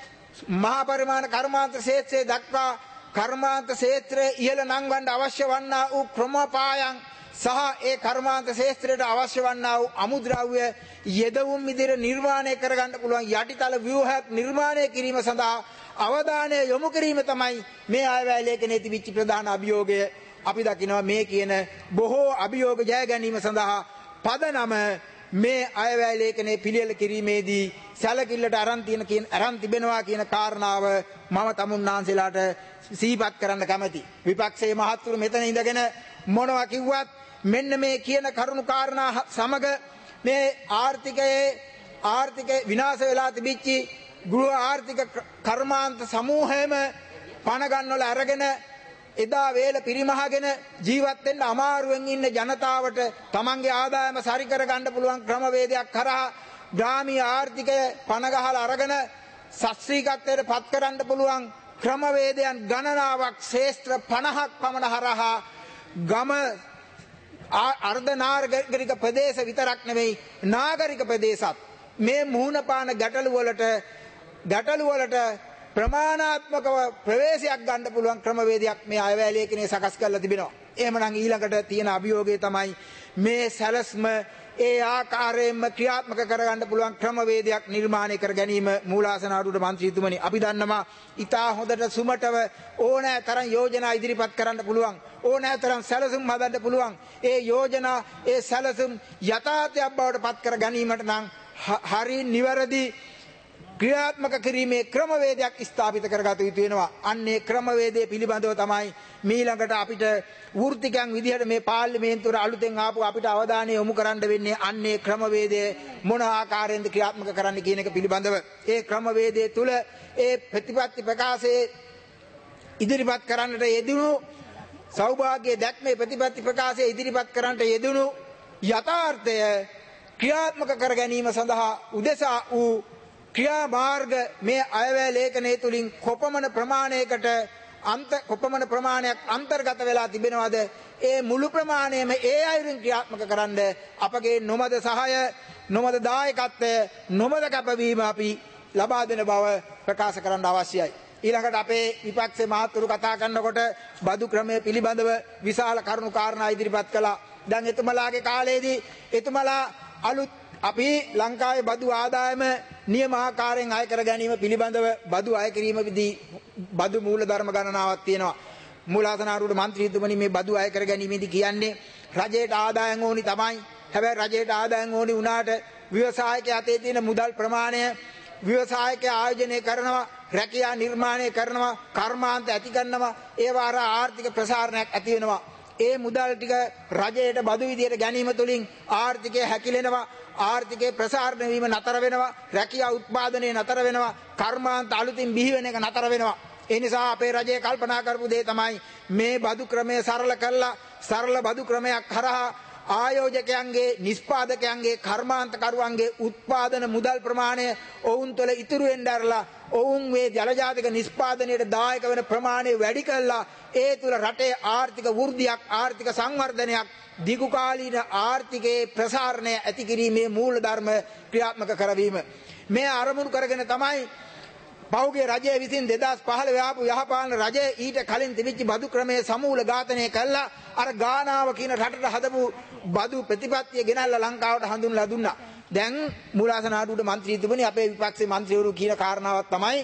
මහා පරිමාණ කර්මාන්ත ශාස්ත්‍රය දක්වා කර්මාන්ත ශාස්ත්‍රයේ ඉහළ නංවන්න අවශ්‍ය වන්නා වූ ක්‍රමපායන් සහ ඒ කර්මාන්ත ශාස්ත්‍රයට අවශ්‍ය වන්නා වූ අමුද්‍රව්‍ය යෙදවුම් විදිහට නිර්මාණය කරගන්න පුළුවන් යටිතල ව්‍යුහයක් නිර්මාණය කිරීම සඳහා අවධානය යොමු කිරීම තමයි මේ අයවැය ලේඛනයේ තිබිච්ච ප්‍රධාන අභියෝගය. අපි දකිනවා මේ කියන බොහෝ අභියෝග ජය ගැනීම සඳහා පදනම මේ අයවැය ලේඛනයේ පිළියෙල කිරීමේදී සැලකිල්ලට අරන් තියෙන කියන අරන් තිබෙනවා කියන කාරණාව මම තමුන්නාන්සලාට සිහිපත් කරන්න කැමැති. විපක්ෂයේ මහත්තුරු මෙතන ඉඳගෙන මොනවා කිව්වත් මෙන්න මේ කියන කරුණු කාරණා සමග මේ ආර්ථිකයේ ආර්ථික විනාශ වෙලා තිබිච්ච ගෘහ ආර්ථික කර්මාන්ත සමූහයම පණ ගන්නවල අරගෙන එදා වේල පිරිමහගෙන ජීවත් වෙන්න අමාරුවෙන් ඉන්න ජනතාවට තමන්ගේ ආදායම සරි කර ගන්න පුළුවන් ක්‍රමවේදයක් කරා ග්‍රාමීය ආර්ථිකය පණ ගහලා අරගෙන ශාස්ත්‍රීයත්වයට පත් කරන්න පුළුවන් ක්‍රමවේදයන් ගණනාවක් ශේෂ්ත්‍ර පනහක් පමණ හරහා ගම අර්ධ නාගරික ප්‍රදේශ විතරක් නෙවෙයි නාගරික ප්‍රදේශත් මේ මුහුණ පාන ගැටලු වලට ගැටලු වලට ප්‍රමාණාත්මකව ප්‍රවේශයක් ගන්න පුළුවන් ක්‍රමවේදයක් මේ අයවැය ලේඛනයේ සකස් කරලා තිබෙනවා. එහෙමනම් ඊළඟට තියෙන අභියෝගය තමයි මේ සැලැස්ම ඒ ආකාරයෙන්ම ක්‍රියාත්මක කරගන්න පුළුවන් ක්‍රමවේදයක් නිර්මාණය කර ගැනීම මූලාසන ආණ්ඩුවේ මන්ත්‍රීතුමනි අපි දන්නවා ඉතා හොඳට සුමටව ඕනෑ තරම් යෝජනා ඉදිරිපත් කරන්න පුළුවන් ඕනෑ තරම් සැලසුම් හදන්න පුළුවන් ඒ යෝජනා ඒ සැලසුම් යථාර්ථයක් බවට පත් කර ගැනීමට නම් හරි නිවැරදි ක්‍රියාත්මක කිරීමේ ක්‍රමවේදයක් ස්ථාපිත කරගත යුතු වෙනවා. අන්නේ ක්‍රමවේදයේ පිළිබඳව තමයි මීළඟට අපිට වෘත්තිකයන් විදිහට මේ පාර්ලිමේන්තුවට අලුතෙන් ආපු අපිට අවධානය යොමු කරන්න වෙන්නේ අන්නේ ක්‍රමවේදයේ මොන ආකාරයෙන්ද ක්‍රියාත්මක කරන්න කියන එක පිළිබඳව. ඒ ක්‍රමවේදයේ තුල ඒ ප්‍රතිපත්ති ප්‍රකාශයේ ඉදිරිපත් කරන්නට යෙදුණු සෞභාග්‍ය දැක්මේ ප්‍රතිපත්ති ප්‍රකාශයේ ඉදිරිපත් කරන්නට යෙදුණු යථාර්ථය ක්‍රියාත්මක කර ගැනීම සඳහා උදෙසා වූ ක්‍රියාමාර්ග මේ අයවැය ලේඛනයේ තුලින් කොපමණ ප්‍රමාණයකට අන්ත කොපමණ ප්‍රමාණයක් අන්තර්ගත වෙලා තිබෙනවද ඒ මුළු ප්‍රමාණයම ඒ අයුරින් ක්‍රියාත්මක කරන්න අපගේ නොමද සහාය නොමද දායකත්වය නොමද කැපවීම අපි ලබා දෙන බව ප්‍රකාශ කරන්න අවශ්‍යයි. ඊළඟට අපේ විපක්ෂයේ මහතුරු කතා කරනකොට බදු ක්‍රමයේ පිළිබඳව විශාල කරුණු කාරණා ඉදිරිපත් කළා. දැන් එතුමලාගේ කාලයේදී එතුමලා අලුත් අපි ලංකාවේ බදු ආදායම නියම ආකාරයෙන් අය කර ගැනීම පිළිබඳව බදු අය කිරීමේදී බදු මූලධර්ම ගණනාවක් තියෙනවා. මූලාසන ආණ්ඩුවේ මන්ත්‍රීතුමනි මේ බදු අය කර ගැනීමේදී කියන්නේ රජයට ආදායම් ඕනි තමයි. හැබැයි රජයට ආදායම් ඕනි වුණාට ව්‍යවසායකයා අතේ තියෙන මුදල් ප්‍රමාණය ව්‍යවසායකයා ආයෝජනය කරනවා, රැකියා නිර්මාණය කරනවා, කර්මාන්ත ඇති කරනවා, ඒවා අර ආර්ථික ප්‍රසාරණයක් ඇති වෙනවා. ඒ මුදල් ටික රජයට බදු විදියට ගැනීම තුළින් ආර්ථිකය හැකිලෙනවා, ආර්ථිකයේ ප්‍රසාරණය වීම නතර වෙනවා, රැකියා උත්පාදනය නතර වෙනවා, කර්මාන්ත අලුතින් බිහි වෙන එක නතර වෙනවා. ඒ නිසා අපේ රජය කල්පනා කරපු දේ තමයි මේ බදු ක්‍රමය සරල කළා, සරල බදු ක්‍රමයක් කරහා ආයෝජකයන්ගේ නිෂ්පාදකයන්ගේ කර්මාන්තකරුවන්ගේ උත්පාදන මුදල් ප්‍රමාණය ඔවුන් තුළ ඉතුරු වෙන්න ඇරලා ඔවුන් මේ ජලජාතික නිෂ්පාදනයට දායක වෙන ප්‍රමාණය වැඩි කළා. ඒ තුළ රටේ ආර්ථික වෘද්ධියක්, ආර්ථික සංවර්ධනයක්, දීර්ඝකාලීන ආර්ථිකයේ ප්‍රසාරණය ඇති කිරීමේ මූල ධර්ම ක්‍රියාත්මක කරවීම මේ ආරමුණු කරගෙන තමයි පෞගේ රජය විසින් දෙදහස් පහළොව ආපු යහපාලන රජය ඊට කලින් තිබිච්ච බදු ක්‍රමයේ සමූල ඝාතනය කළා. අර ගානාව කියන රටට හදපු බදු ප්‍රතිපත්තිය ගෙනල්ලා ලංකාවට හඳුන්ලා දුන්නා. දැන් මූලාසන ආණ්ඩුවේ മന്ത്രിතුමනි අපේ විපක්ෂයේ മന്ത്രിවරු කියන කාරණාවක් තමයි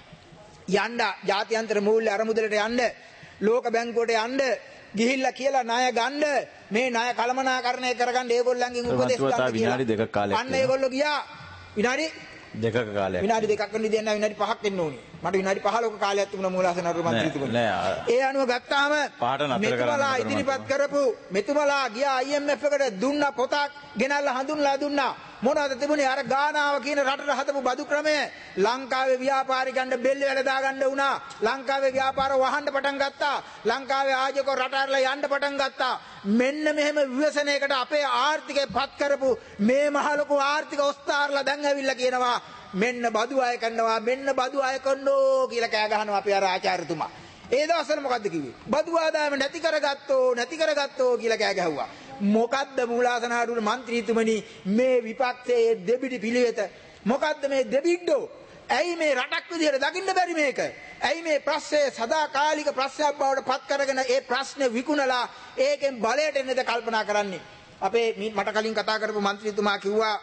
යන්න ජාත්‍යන්තර මූල්‍ය අරමුදලට යන්න, ලෝක බැංකුවට යන්න ගිහිල්ලා කියලා ණය ගන්න, මේ ණය කළමනාකරණය කරගන්න ඒගොල්ලන්ගෙන් උපදෙස් ගන්න කියලා. අන්න ඒගොල්ලෝ ගියා විනාඩි දෙකක කාලයක්. විනාඩි දෙකක් වෙන ඉඳන් විනාඩි පහක් වෙන්න ඕනේ. මට විනාඩි පහළොක කාලයක් තිබුණා මූලාසන ආණ්ඩුවේ മന്ത്രിතුමනි. ඒ අනුව ගත්තාම මෙතුමලා ඉදිරිපත් කරපු මෙතුමලා ගියා I M F එකට දුන්න පොතක් ගෙනල්ලා හඳුන්ලා දුන්නා. මොනවද තිබුණේ? අර ගානාව කියන රටට හදපු බදු ක්‍රමය ලංකාවේ ව්‍යාපාරිකයන්ට බෙල්ල වැඩ දාගන්න වුණා. ලංකාවේ ව්‍යාපාර වහන්න පටන් ගත්තා. ලංකාවේ ආජකෝ රට අරලා යන්න පටන් ගත්තා. මෙන්න මෙහෙම විවසනයකට අපේ ආර්ථිකය පත් කරපු මේ මහ ලොකු ආර්ථික ඔස්තාරලා දැන් ඇවිල්ලා කියනවා මෙන්න බදු අය කරනවා, මෙන්න බදු අය කරනෝ කියලා කෑ ගහනවා අපේ අර ආචාර්යතුමා. ඒ දවස්වල මොකද්ද කිව්වේ? බදු ආදායම නැති කරගත්තෝ, නැති කරගත්තෝ කියලා කෑ ගැහුවා. මොකද්ද මූලාසන ආණ්ඩුවේ മന്ത്രിතුමනි මේ විපක්ෂයේ දෙබිඩි පිළිවෙත? මොකද්ද මේ දෙබිඩ්ඩෝ? ඇයි මේ රටක් විදිහට දකින්න බැරි මේක? ඇයි මේ ප්‍රශ්නේ සදාකාලික ප්‍රශ්නයක් බවට පත් කරගෙන ඒ ප්‍රශ්නේ විකුණලා ඒකෙන් බලයට එන්නද කල්පනා කරන්නේ? අපේ මට කලින් කතා කරපු മന്ത്രിතුමා කිව්වා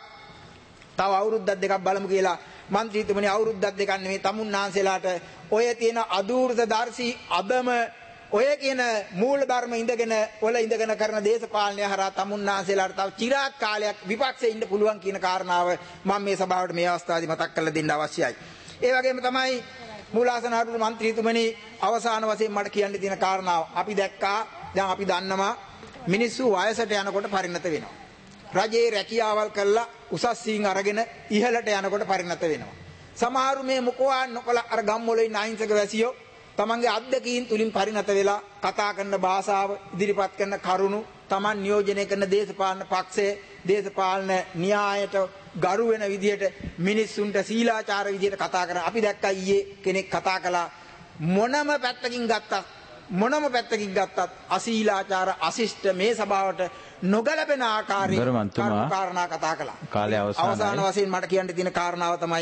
තව අවුරුද්දක් දෙකක් බලමු කියලා. മന്ത്രിතුමනි අවුරුද්දක් දෙකක් නෙමෙයි තමුන්නාන්සලාට ඔය තියෙන අදූර්ත දර්ශී අදම ඔය කියන මූල ධර්ම ඉඳගෙන ඔල ඉඳගෙන කරන දේශපාලනය හරහා තමුන්නාන්සලාට තව চিරාත් කාලයක් විපක්ෂයේ ඉන්න පුළුවන් කියන කාරණාව මම මේ සභාවට මේ අවස්ථාවේදී මතක් කරලා දෙන්න අවශ්‍යයි. ඒ වගේම තමයි මූලාසන ආණ්ඩුවේ മന്ത്രിතුමනි අවසාන වශයෙන් මට කියන්න තියෙන කාරණාව අපි දැක්කා. දැන් අපි දන්නවා මිනිස්සු වයසට යනකොට පරිණත වෙනවා. රජයේ රැකියාවල් කළා උසස් සීන් අරගෙන ඉහළට යනකොට පරිණත වෙනවා. සමහරු මේ මොකවා නොකල අර ගම්වල ඉන්න අහිංසක වැසියෝ තමන්ගේ අත්දැකීම් තුලින් පරිණත වෙලා කතා කරන භාෂාව, ඉදිරිපත් කරන කරුණු, තමන් නියෝජනය කරන දේශපාලන පක්ෂයේ දේශපාලන න්‍යායට ගරු වෙන විදිහට මිනිස්සුන්ට සීලාචාර විදිහට කතා කරන අපි දැක්කා ඊයේ කෙනෙක් කතා කළා මොනම පැත්තකින් ගත්තත් මොනම පැත්තකින් ගත්තත් අශීලාචාර අශිෂ්ට මේ සභාවට නොගැලපෙන ආකාරයෙන් කාරණා කතා කළා. අවසාන වශයෙන් මට කියන්න තියෙන කාරණාව තමයි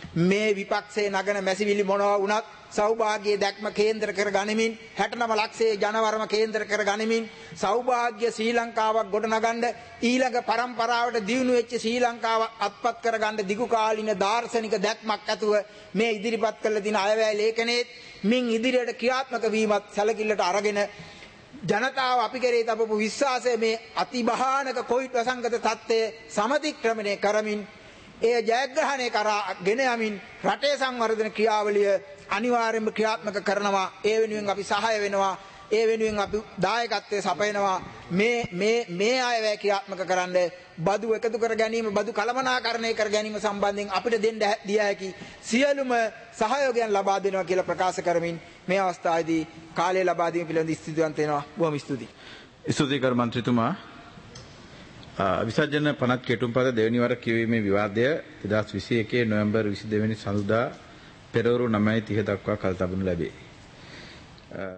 මේ විපක්ෂයේ නගන මැසිවිලි මොනවා වුණත් සෞභාග්‍ය දැක්ම කේන්ද්‍ර කර ගනිමින් හැට නව ලක්ෂයේ ජනවරම කේන්ද්‍ර කර ගනිමින් සෞභාග්‍ය ශ්‍රී ලංකාවක් ගොඩනගන්න ඊළඟ පරම්පරාවට දියුණු වෙච්ච ශ්‍රී ලංකාව අත්පත් කරගන්න දිගු කාලින දාර්ශනික දැක්මක් ඇතුව මේ ඉදිරිපත් කළ දින අයවැය ලේඛනයේ මින් ඉදිරියට ක්‍රියාත්මක වීමත් සැලකිල්ලට අරගෙන ජනතාව අපි කෙරේ තබපු විශ්වාසය මේ අතිභයානක කොවිඩ් වසංගත තත්ත්වය සමතික්‍රමණය කරමින් ඒ ජයග්‍රහණය කරා ගෙන යමින් රටේ සංවර්ධන ක්‍රියාවලිය අනිවාර්යයෙන්ම ක්‍රියාත්මක කරනවා. ඒ වෙනුවෙන් අපි සහාය වෙනවා. ඒ වෙනුවෙන් අපි දායකත්වයේ සපයනවා. මේ මේ මේ අයවැය ක්‍රියාත්මක කරන්න බදු එකතු කර ගැනීම, බදු කළමනාකරණය කර ගැනීම සම්බන්ධයෙන් අපිට දෙන්න දිය හැකි සියලුම සහයෝගයන් ලබා දෙනවා කියලා ප්‍රකාශ කරමින් මේ අවස්ථාවේදී කාලය ලබා දීම පිළිබඳ ස්තුතිවන්ත වෙනවා. බොහොම ස්තුතියි. ස්තුතියි කරු මන්ත්‍රීතුමා. විසර්ජන පනත් කෙටුම්පත දෙවැනි වර කියවීමේ විවාදය දෙදහස් විසි එකේ නොවැම්බර් විසිදෙවැනි සඳුදා පෙරවරු නවය තිහ දක්වා කල් තබනු ලැබේ.